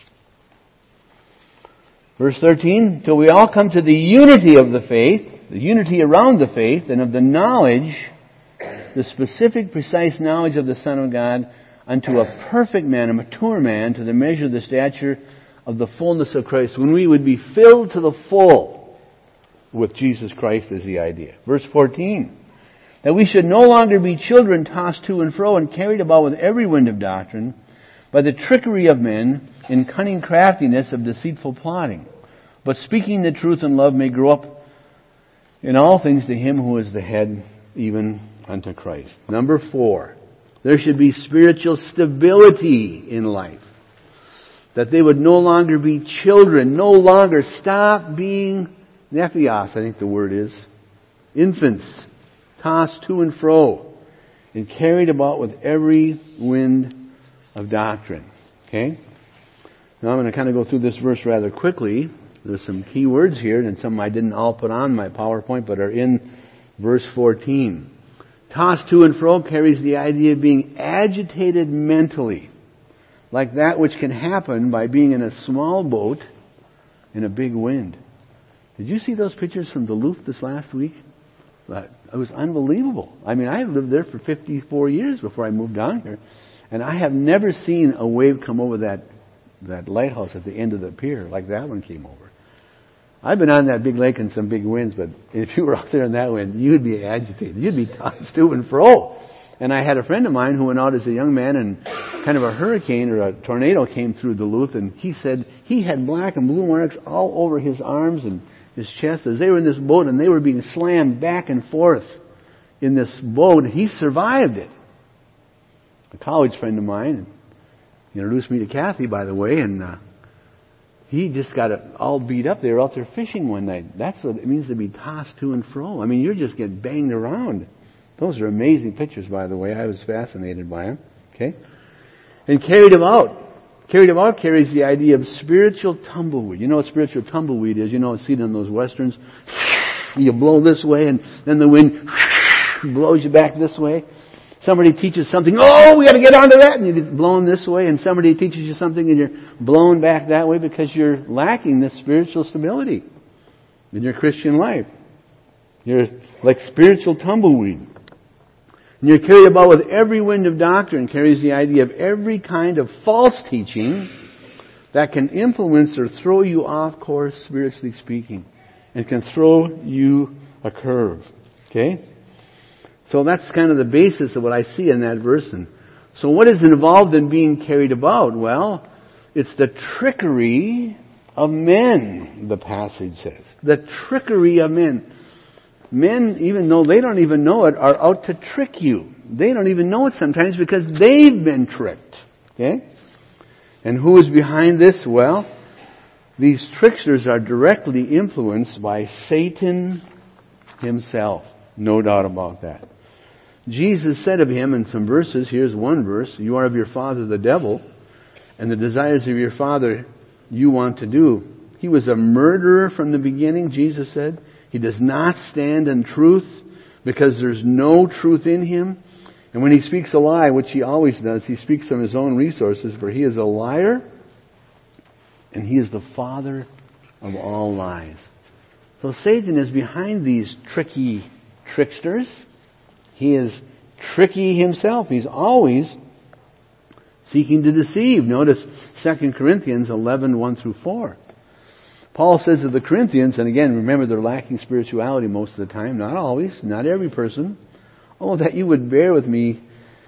Verse 13, till we all come to the unity of the faith, the unity around the faith, and of the knowledge, the specific, precise knowledge of the Son of God, unto a perfect man, a mature man, to the measure of the stature of the fullness of Christ, when we would be filled to the full with Jesus Christ is the idea. Verse 14, that we should no longer be children tossed to and fro and carried about with every wind of doctrine, by the trickery of men, in cunning craftiness of deceitful plotting, but speaking the truth in love may grow up in all things to Him who is the head, even unto Christ. Number 4, there should be spiritual stability in life. That they would no longer be children, no longer stop being nephios, I think the word is, infants, tossed to and fro, and carried about with every wind of doctrine. Okay? Now I'm going to kind of go through this verse rather quickly. There's some key words here, and some I didn't all put on my PowerPoint, but are in verse 14. Tossed to and fro carries the idea of being agitated mentally, like that which can happen by being in a small boat in a big wind. Did you see those pictures from Duluth this last week? It was unbelievable. I mean, I lived there for 54 years before I moved down here, and I have never seen a wave come over that lighthouse at the end of the pier like that one came over. I've been on that big lake in some big winds, but if you were out there in that wind, you'd be agitated. You'd be tossed to and fro. And I had a friend of mine who went out as a young man, and kind of a hurricane or a tornado came through Duluth, and he said he had black and blue marks all over his arms and his chest as they were in this boat, and they were being slammed back and forth in this boat. He survived it. A college friend of mine introduced me to Kathy, by the way, and he just got all beat up. They were out there fishing one night. That's what it means to be tossed to and fro. I mean, you're just getting banged around. Those are amazing pictures, by the way. I was fascinated by them. Okay? And carried them out. Carried them out carries the idea of spiritual tumbleweed. You know what spiritual tumbleweed is? You know, it's seen in those westerns. You blow this way, and then the wind blows you back this way. Somebody teaches something, oh, we got to get onto that, and you get blown this way, and somebody teaches you something, and you're blown back that way because you're lacking this spiritual stability in your Christian life. You're like spiritual tumbleweed. And you're carried about with every wind of doctrine, carries the idea of every kind of false teaching that can influence or throw you off course, spiritually speaking, and can throw you a curve. Okay? So that's kind of the basis of what I see in that verse. And so what is involved in being carried about? Well, it's the trickery of men, the passage says. The trickery of men. Men, even though they don't even know it, are out to trick you. They don't even know it sometimes because they've been tricked. Okay? And who is behind this? Well, these tricksters are directly influenced by Satan himself. No doubt about that. Jesus said of him in some verses, here's one verse, you are of your father the devil, and the desires of your father you want to do. He was a murderer from the beginning, Jesus said. He does not stand in truth because there's no truth in him. And when he speaks a lie, which he always does, he speaks from his own resources, for he is a liar and he is the father of all lies. So Satan is behind these tricky tricksters. He is tricky himself. He's always seeking to deceive. Notice 2 Corinthians 11, 1 through 4. Paul says to the Corinthians, and again, remember they're lacking spirituality most of the time, not always, not every person. Oh, that you would bear with me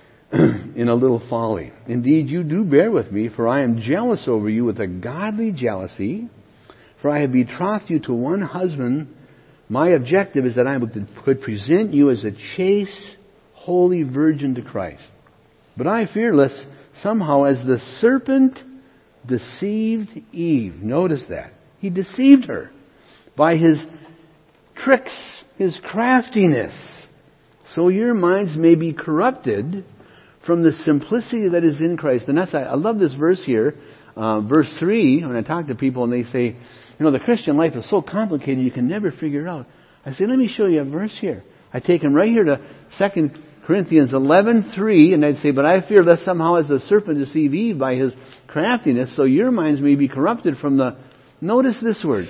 in a little folly. Indeed, you do bear with me, for I am jealous over you with a godly jealousy, for I have betrothed you to one husband. My objective is that I could present you as a chaste, holy virgin to Christ. But I fear lest somehow as the serpent deceived Eve. Notice that. He deceived her by his tricks, his craftiness. So your minds may be corrupted from the simplicity that is in Christ. And I love this verse here, verse 3, when I talk to people and they say, the Christian life is so complicated you can never figure it out. I say, let me show you a verse here. I take them right here to 2 Corinthians 11:3, and I'd say, but I fear lest somehow as the serpent deceive Eve by his craftiness, so your minds may be corrupted from the, notice this word,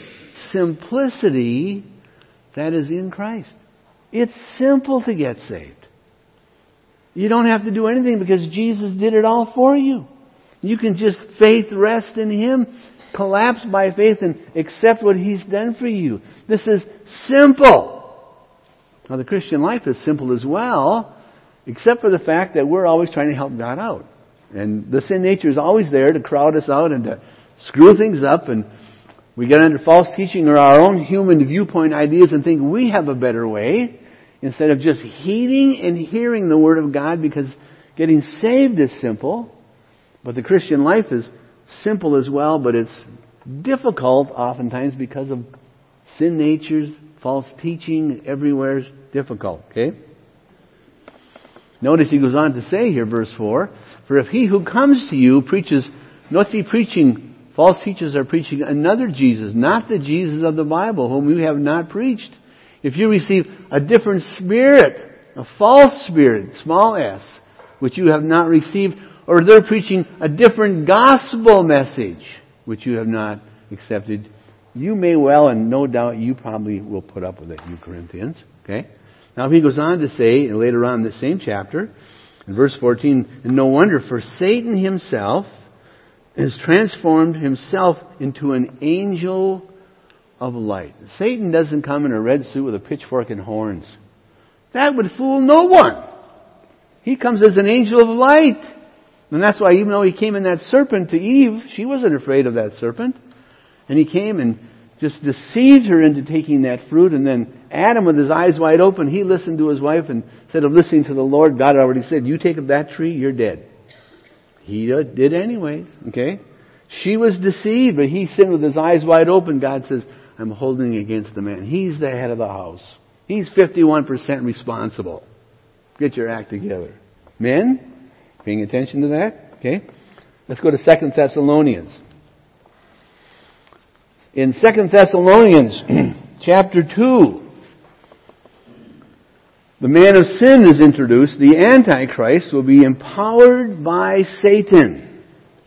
simplicity that is in Christ. It's simple to get saved. You don't have to do anything because Jesus did it all for you. You can just faith rest in Him, collapse by faith and accept what He's done for you. This is simple. Now the Christian life is simple as well, except for the fact that we're always trying to help God out. And the sin nature is always there to crowd us out and to screw things up, and we get under false teaching or our own human viewpoint ideas and think we have a better way, instead of just heeding and hearing the Word of God, because getting saved is simple. But the Christian life is simple as well, but it's difficult oftentimes because of sin natures, false teaching, everywhere is difficult. Okay? Notice he goes on to say here, verse 4, for if he who comes to you preaches, what's he preaching? False teachers are preaching another Jesus, not the Jesus of the Bible, whom you have not preached. If you receive a different spirit, a false spirit, small s, which you have not received, or they're preaching a different gospel message, which you have not accepted, you may well, and no doubt you probably will put up with it, you Corinthians. Okay? Now he goes on to say, and later on in the same chapter, in verse 14, and no wonder, for Satan himself has transformed himself into an angel of light. Satan doesn't come in a red suit with a pitchfork and horns. That would fool no one. He comes as an angel of light. And that's why even though he came in that serpent to Eve, she wasn't afraid of that serpent. And he came and just deceived her into taking that fruit. And then Adam, with his eyes wide open, he listened to his wife, and instead of listening to the Lord, God already said, you take of that tree, you're dead. He did anyways. Okay? She was deceived, but he sinned with his eyes wide open. God says, I'm holding against the man. He's the head of the house. He's 51% responsible. Get your act together. Men, paying attention to that? Okay. Let's go to 2 Thessalonians. In 2 Thessalonians chapter 2, the man of sin is introduced. The Antichrist will be empowered by Satan.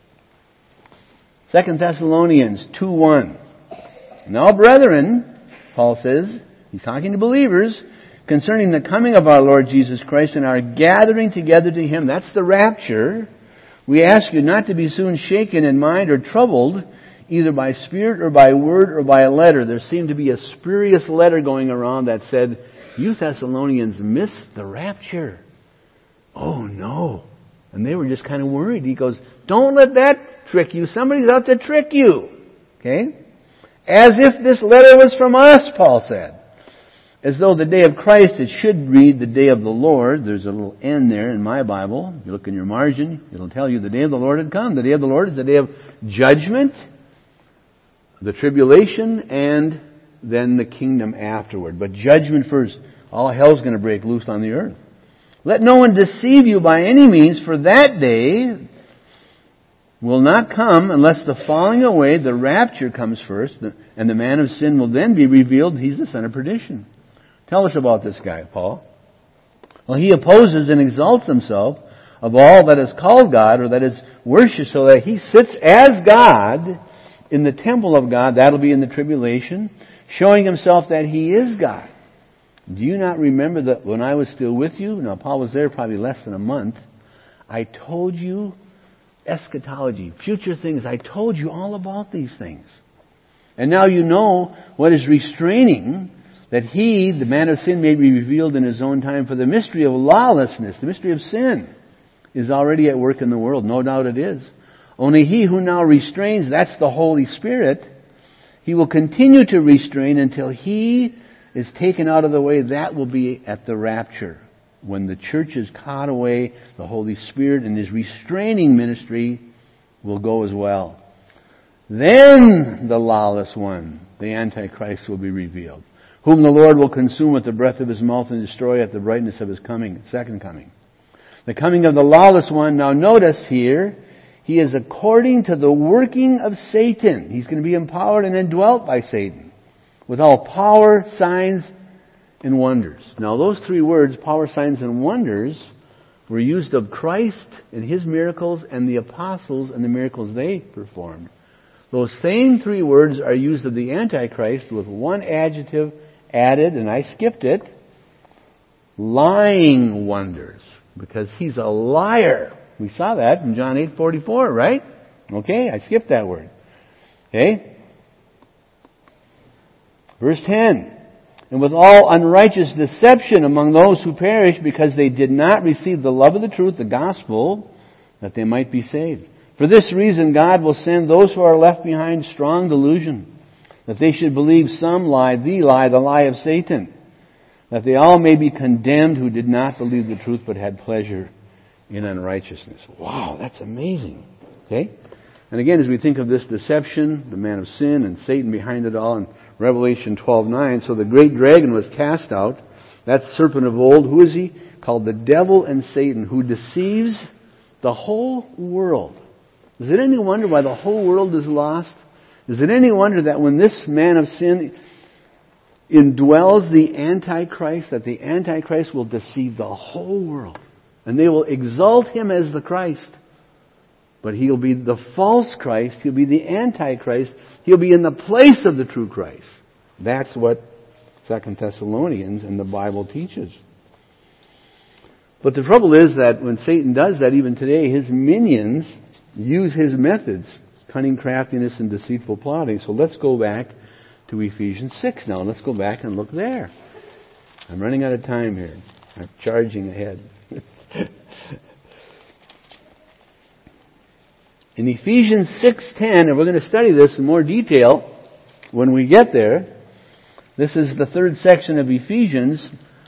2 Thessalonians 2:1. Now, brethren, Paul says, he's talking to believers, concerning the coming of our Lord Jesus Christ and our gathering together to Him, that's the rapture, we ask you not to be soon shaken in mind or troubled, either by spirit or by word or by a letter. There seemed to be a spurious letter going around that said, you Thessalonians missed the rapture. Oh no. And they were just kind of worried. He goes, don't let that trick you. Somebody's out to trick you. Okay? As if this letter was from us, Paul said. As though the day of Christ, it should read the day of the Lord. There's a little N there in my Bible. If you look in your margin, it'll tell you the day of the Lord had come. The day of the Lord is the day of judgment, the tribulation, and then the kingdom afterward. But judgment first. All hell's going to break loose on the earth. Let no one deceive you by any means, for that day will not come unless the falling away, the rapture, comes first, and the man of sin will then be revealed. He's the son of perdition. Tell us about this guy, Paul. Well, he opposes and exalts himself of all that is called God or that is worshipped, so that he sits as God in the temple of God. That'll be in the tribulation, showing himself that he is God. Do you not remember that when I was still with you, now Paul was there probably less than a month, I told you eschatology, future things, I told you all about these things. And now you know what is restraining, that he, the man of sin, may be revealed in his own time, for the mystery of lawlessness, the mystery of sin, is already at work in the world. No doubt it is. Only he who now restrains, that's the Holy Spirit, he will continue to restrain until he is taken out of the way. That will be at the rapture. When the church is caught away, the Holy Spirit and his restraining ministry will go as well. Then the lawless one, the Antichrist, will be revealed, whom the Lord will consume with the breath of his mouth and destroy at the brightness of his coming, second coming. The coming of the lawless one, now notice here, he is according to the working of Satan. He's going to be empowered and indwelt by Satan with all power, signs, and wonders. Now those three words, power, signs, and wonders, were used of Christ and his miracles and the apostles and the miracles they performed. Those same three words are used of the Antichrist with one adjective added, and I skipped it, lying wonders, because he's a liar. We saw that in John 8:44, right? Okay, I skipped that word. Okay? Verse 10. And with all unrighteous deception among those who perish, because they did not receive the love of the truth, the gospel, that they might be saved. For this reason, God will send those who are left behind strong delusion, that they should believe some lie, the lie of Satan, that they all may be condemned who did not believe the truth but had pleasure in unrighteousness. Wow, that's amazing. Okay? And again, as we think of this deception, the man of sin and Satan behind it all in Revelation 12:9, so the great dragon was cast out, that serpent of old. Who is he? Called the devil and Satan, who deceives the whole world. Is it any wonder why the whole world is lost? Is it any wonder that when this man of sin indwells the Antichrist, that the Antichrist will deceive the whole world? And they will exalt him as the Christ. But he'll be the false Christ. He'll be the Antichrist. He'll be in the place of the true Christ. That's what 2 Thessalonians and the Bible teaches. But the trouble is that when Satan does that, even today, his minions use his methods, cunning craftiness and deceitful plotting. So let's go back to Ephesians 6 now. Let's go back and look there. I'm running out of time here. I'm charging ahead. In Ephesians 6:10, and we're going to study this in more detail when we get there. This is the third section of Ephesians.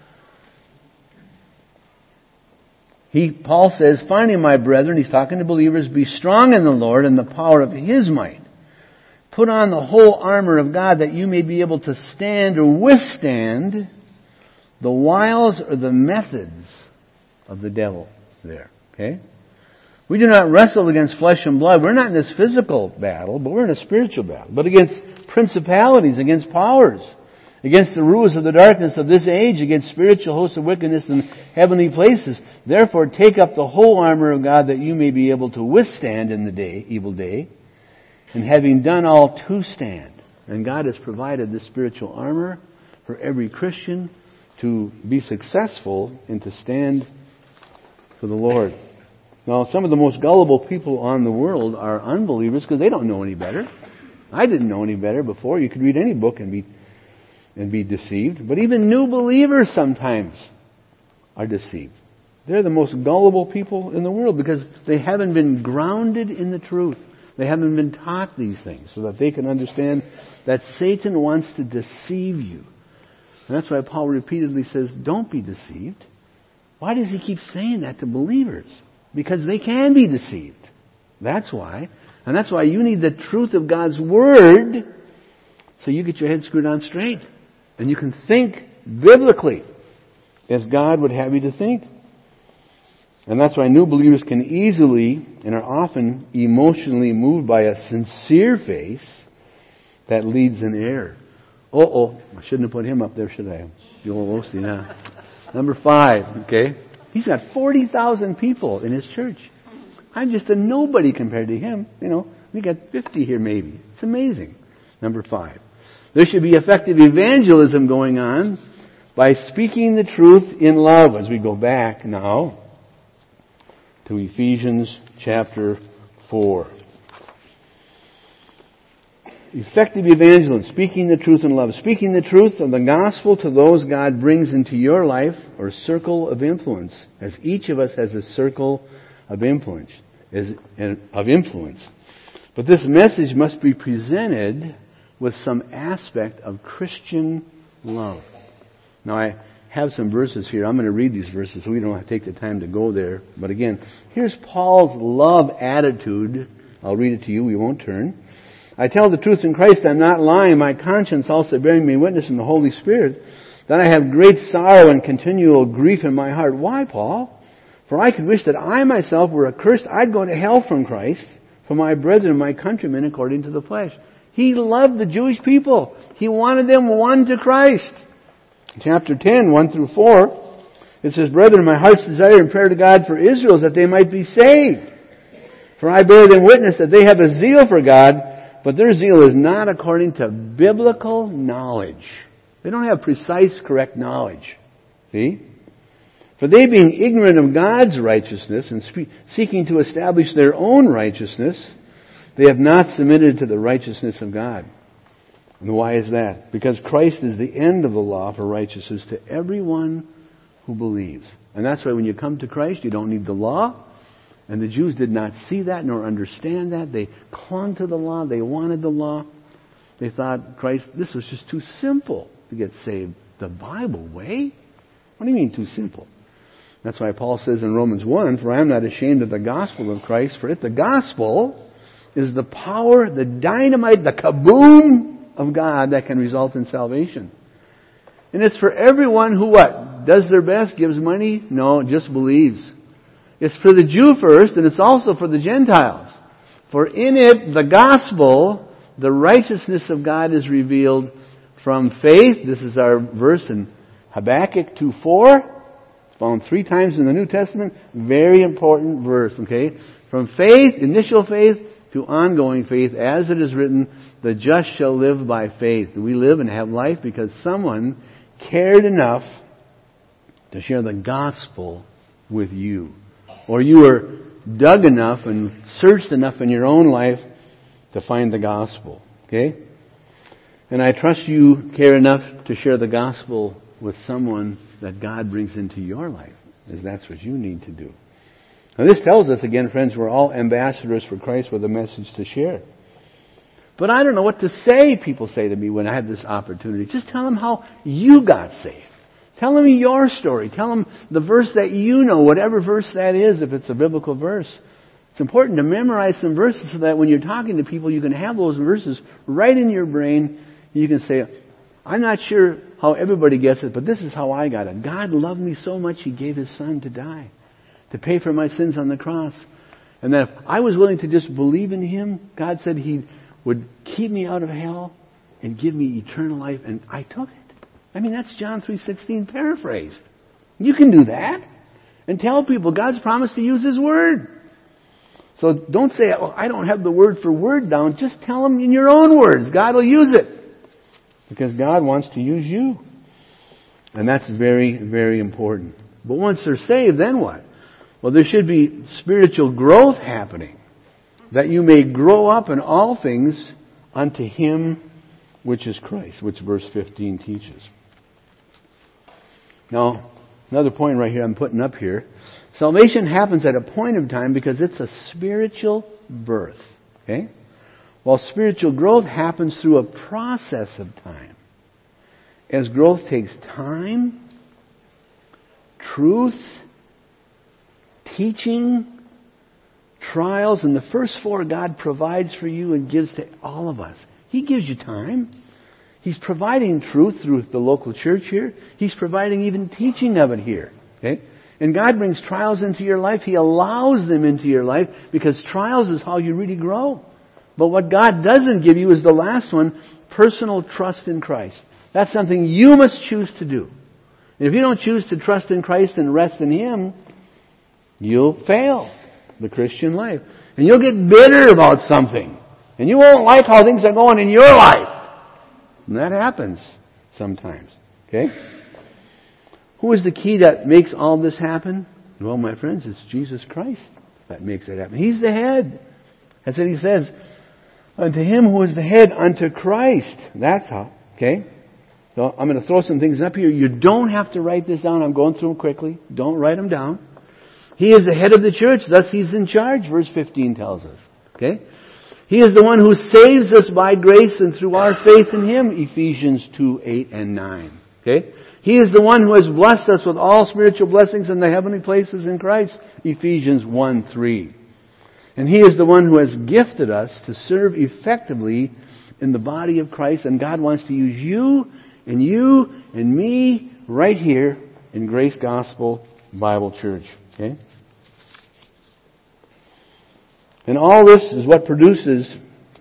Paul says, finally, my brethren, he's talking to believers, be strong in the Lord and the power of his might. Put on the whole armor of God that you may be able to stand or withstand the wiles or the methods of the devil there. Okay? We do not wrestle against flesh and blood. We're not in this physical battle, but we're in a spiritual battle. But against principalities, against powers, against the rulers of the darkness of this age, against spiritual hosts of wickedness in heavenly places. Therefore, take up the whole armor of God that you may be able to withstand in the evil day, and having done all to stand. And God has provided this spiritual armor for every Christian to be successful and to stand for the Lord. Now, some of the most gullible people on the world are unbelievers because they don't know any better. I didn't know any better before. You could read any book and be deceived. But even new believers sometimes are deceived. They're the most gullible people in the world because they haven't been grounded in the truth. They haven't been taught these things so that they can understand that Satan wants to deceive you. And that's why Paul repeatedly says, don't be deceived. Why does he keep saying that to believers? Because they can be deceived. That's why. And that's why you need the truth of God's Word so you get your head screwed on straight. And you can think biblically as God would have you to think. And that's why new believers can easily and are often emotionally moved by a sincere faith that leads in error. I shouldn't have put him up there, should I? Joel Osteen, huh? Number 5, okay? He's got 40,000 people in his church. I'm just a nobody compared to him. You know, we got 50 here maybe. It's amazing. Number 5. There should be effective evangelism going on by speaking the truth in love. As we go back now to Ephesians chapter 4. Effective evangelism, speaking the truth in love. Speaking the truth of the gospel to those God brings into your life or circle of influence. As each of us has a circle of influence. But this message must be presented with some aspect of Christian love. Now I have some verses here. I'm going to read these verses so we don't have to take the time to go there. But again, here's Paul's love attitude. I'll read it to you. We won't turn. I tell the truth in Christ, I'm not lying. My conscience also bearing me witness in the Holy Spirit that I have great sorrow and continual grief in my heart. Why, Paul? For I could wish that I myself were accursed. I'd go to hell from Christ, for my brethren and my countrymen according to the flesh. He loved the Jewish people. He wanted them won to Christ. Chapter 10, 1 through 4, it says, Brethren, my heart's desire and prayer to God for Israel is that they might be saved. For I bear them witness that they have a zeal for God, but their zeal is not according to biblical knowledge. They don't have precise, correct knowledge. See? For they being ignorant of God's righteousness and seeking to establish their own righteousness, they have not submitted to the righteousness of God. And why is that? Because Christ is the end of the law for righteousness to everyone who believes. And that's why when you come to Christ, you don't need the law. And the Jews did not see that nor understand that. They clung to the law. They wanted the law. They thought, Christ, this was just too simple to get saved. The Bible way? What do you mean too simple? That's why Paul says in Romans 1, For I am not ashamed of the gospel of Christ, for it, the gospel, is the power, the dynamite, the kaboom of God that can result in salvation. And it's for everyone who what? Does their best, gives money? No, just believes. It's for the Jew first, and it's also for the Gentiles. For in it, the gospel, the righteousness of God is revealed from faith. This is our verse in Habakkuk 2:4. It's found 3 times in the New Testament. Very important verse, okay? From faith, initial faith, to ongoing faith, as it is written, the just shall live by faith. We live and have life because someone cared enough to share the gospel with you. Or you were dug enough and searched enough in your own life to find the gospel. Okay? And I trust you care enough to share the gospel with someone that God brings into your life, as that's what you need to do. Now this tells us, again, friends, we're all ambassadors for Christ with a message to share. But I don't know what to say, people say to me when I have this opportunity. Just tell them how you got saved. Tell them your story. Tell them the verse that you know, whatever verse that is, if it's a biblical verse. It's important to memorize some verses so that when you're talking to people, you can have those verses right in your brain. You can say, I'm not sure how everybody gets it, but this is how I got it. God loved me so much, He gave His Son to die, to pay for my sins on the cross. And that if I was willing to just believe in Him, God said He would keep me out of hell and give me eternal life, and I took it. I mean, that's John 3:16 paraphrased. You can do that and tell people God's promised to use His Word. So don't say, oh, I don't have the word for word down. Just tell them in your own words. God will use it. Because God wants to use you. And that's very, very important. But once they're saved, then what? Well, there should be spiritual growth happening. That you may grow up in all things unto Him which is Christ, which verse 15 teaches. Now, another point right here I'm putting up here. Salvation happens at a point of time because it's a spiritual birth. Okay? While spiritual growth happens through a process of time. As growth takes time, truth, teaching, trials, and the first 4 God provides for you and gives to all of us. He gives you time. He's providing truth through the local church here. He's providing even teaching of it here. Okay? And God brings trials into your life. He allows them into your life because trials is how you really grow. But what God doesn't give you is the last one, personal trust in Christ. That's something you must choose to do. And if you don't choose to trust in Christ and rest in Him, you'll fail the Christian life. And you'll get bitter about something. And you won't like how things are going in your life. And that happens sometimes. Okay? Who is the key that makes all this happen? Well, my friends, it's Jesus Christ that makes it happen. He's the head. That's what he says. Unto him who is the head, unto Christ. That's how. Okay? So I'm going to throw some things up here. You don't have to write this down. I'm going through them quickly. Don't write them down. He is the head of the church. Thus he's in charge, verse 15 tells us. Okay? He is the one who saves us by grace and through our faith in him, Ephesians 2, 8 and 9. Okay? He is the one who has blessed us with all spiritual blessings in the heavenly places in Christ, Ephesians 1, 3. And he is the one who has gifted us to serve effectively in the body of Christ, and God wants to use you and me right here in Grace Gospel Bible Church. Okay? And all this is what produces,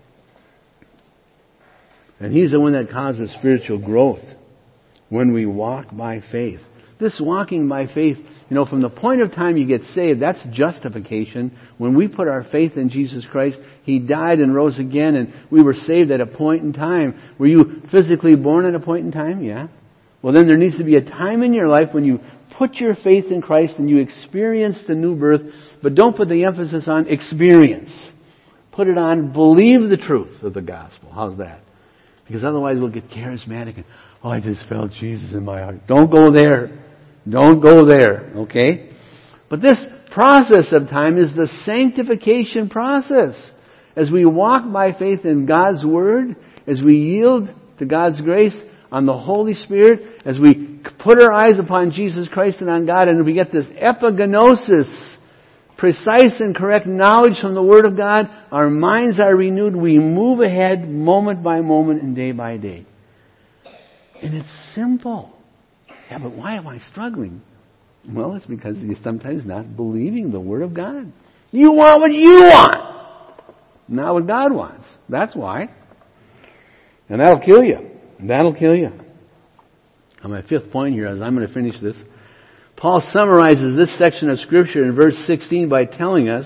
and he's the one that causes spiritual growth when we walk by faith. This walking by faith, from the point of time you get saved, that's justification. When we put our faith in Jesus Christ, He died and rose again, and we were saved at a point in time. Were you physically born at a point in time? Yeah. Well, then there needs to be a time in your life when you put your faith in Christ and you experience the new birth, but don't put the emphasis on experience. Put it on believe the truth of the gospel. How's that? Because otherwise we'll get charismatic and, I just felt Jesus in my heart. Don't go there. Don't go there. Okay? But this process of time is the sanctification process. As we walk by faith in God's Word, as we yield to God's grace on the Holy Spirit, as we put our eyes upon Jesus Christ and on God, and we get this epignosis, precise and correct knowledge from the Word of God, our minds are renewed, we move ahead moment by moment and day by day. And it's simple. Yeah, but why am I struggling? Well, it's because you're sometimes not believing the Word of God. You want what you want, not what God wants. That's why. And that'll kill you. That'll kill you. On my fifth point here, as I'm going to finish this, Paul summarizes this section of Scripture in verse 16 by telling us,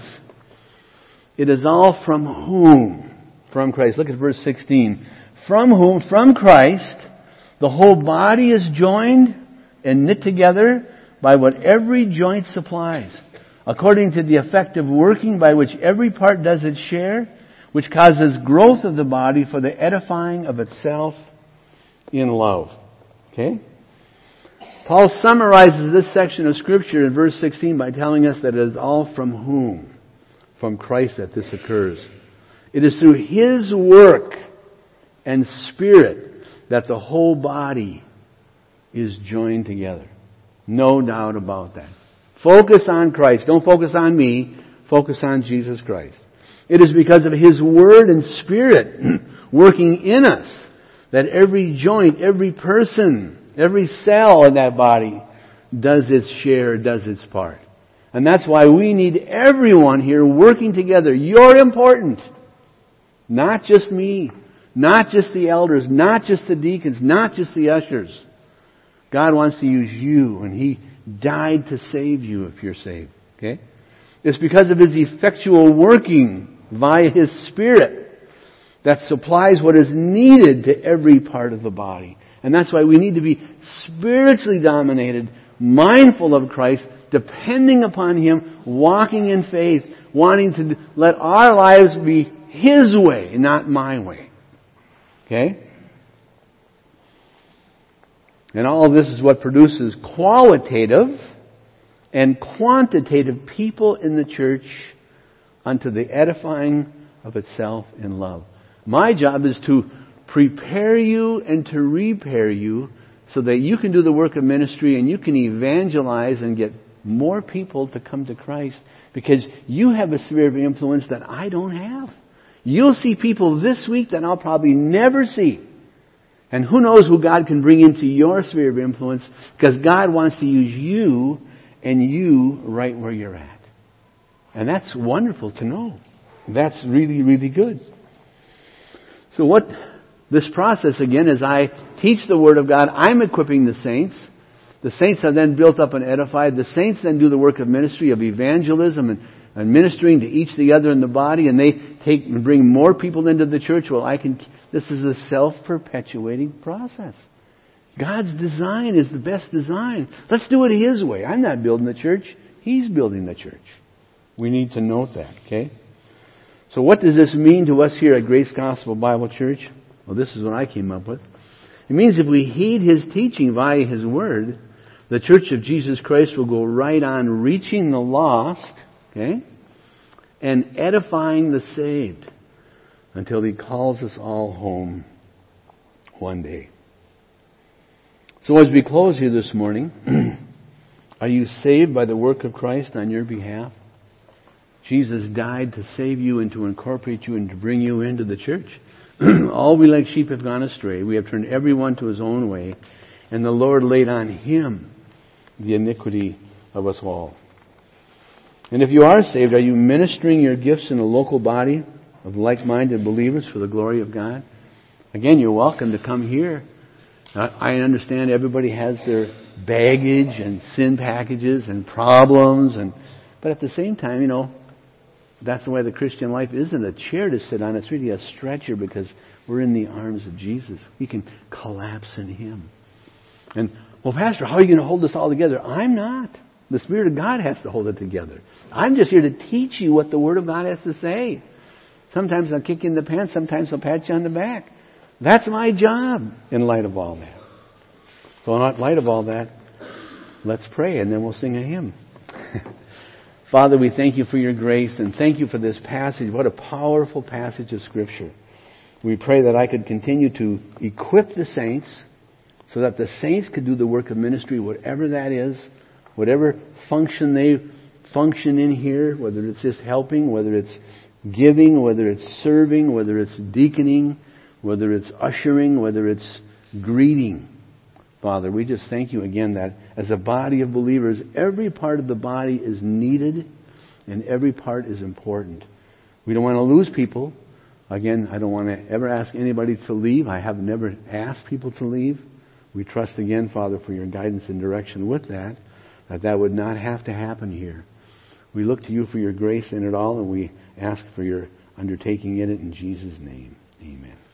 it is all from whom? From Christ. Look at verse 16. From whom? From Christ, the whole body is joined and knit together by what every joint supplies, according to the effective working by which every part does its share, which causes growth of the body for the edifying of itself in love. Okay? Paul summarizes this section of Scripture in verse 16 by telling us that it is all from whom? From Christ that this occurs. It is through His work and Spirit that the whole body is joined together. No doubt about that. Focus on Christ. Don't focus on me. Focus on Jesus Christ. It is because of His Word and Spirit working in us that every joint, every person, every cell in that body does its share, does its part. And that's why we need everyone here working together. You're important. Not just me. Not just the elders. Not just the deacons. Not just the ushers. God wants to use you, and He died to save you if you're saved. Okay? It's because of His effectual working via His Spirit that supplies what is needed to every part of the body. And that's why we need to be spiritually dominated, mindful of Christ, depending upon Him, walking in faith, wanting to let our lives be His way, not my way. Okay? And all of this is what produces qualitative and quantitative people in the church unto the edifying of itself in love. My job is to prepare you and to repair you so that you can do the work of ministry and you can evangelize and get more people to come to Christ because you have a sphere of influence that I don't have. You'll see people this week that I'll probably never see. And who knows who God can bring into your sphere of influence because God wants to use you and you right where you're at. And that's wonderful to know. That's really, really good. So what this process again, as I teach the Word of God, I'm equipping the saints. The saints are then built up and edified. The saints then do the work of ministry, of evangelism and ministering to each the other in the body, and they take and bring more people into the church. Well, I can This is a self-perpetuating process. God's design is the best design. Let's do it His way. I'm not building the church. He's building the church. We need to note that, okay? So what does this mean to us here at Grace Gospel Bible Church? Well, this is what I came up with. It means if we heed His teaching via His Word, the Church of Jesus Christ will go right on reaching the lost, okay, and edifying the saved until He calls us all home one day. So as we close here this morning, are you saved by the work of Christ on your behalf? Jesus died to save you and to incorporate you and to bring you into the church. All we like sheep have gone astray. We have turned everyone to his own way, and the Lord laid on Him the iniquity of us all. And if you are saved, are you ministering your gifts in a local body of like-minded believers for the glory of God? Again, you're welcome to come here. I understand everybody has their baggage and sin packages and problems, but at the same time, that's the way the Christian life isn't a chair to sit on. It's really a stretcher because we're in the arms of Jesus. We can collapse in Him. And, well, Pastor, how are you going to hold this all together? I'm not. The Spirit of God has to hold it together. I'm just here to teach you what the Word of God has to say. Sometimes I'll kick you in the pants. Sometimes I'll pat you on the back. That's my job in light of all that. So in light of all that, let's pray and then we'll sing a hymn. Father, we thank You for Your grace and thank You for this passage. What a powerful passage of Scripture. We pray that I could continue to equip the saints so that the saints could do the work of ministry, whatever that is, whatever function they function in here, whether it's just helping, whether it's giving, whether it's serving, whether it's deaconing, whether it's ushering, whether it's greeting. Father, we just thank You again that as a body of believers, every part of the body is needed and every part is important. We don't want to lose people. Again, I don't want to ever ask anybody to leave. I have never asked people to leave. We trust again, Father, for Your guidance and direction with that would not have to happen here. We look to You for Your grace in it all, and we ask for Your undertaking in it in Jesus' name. Amen.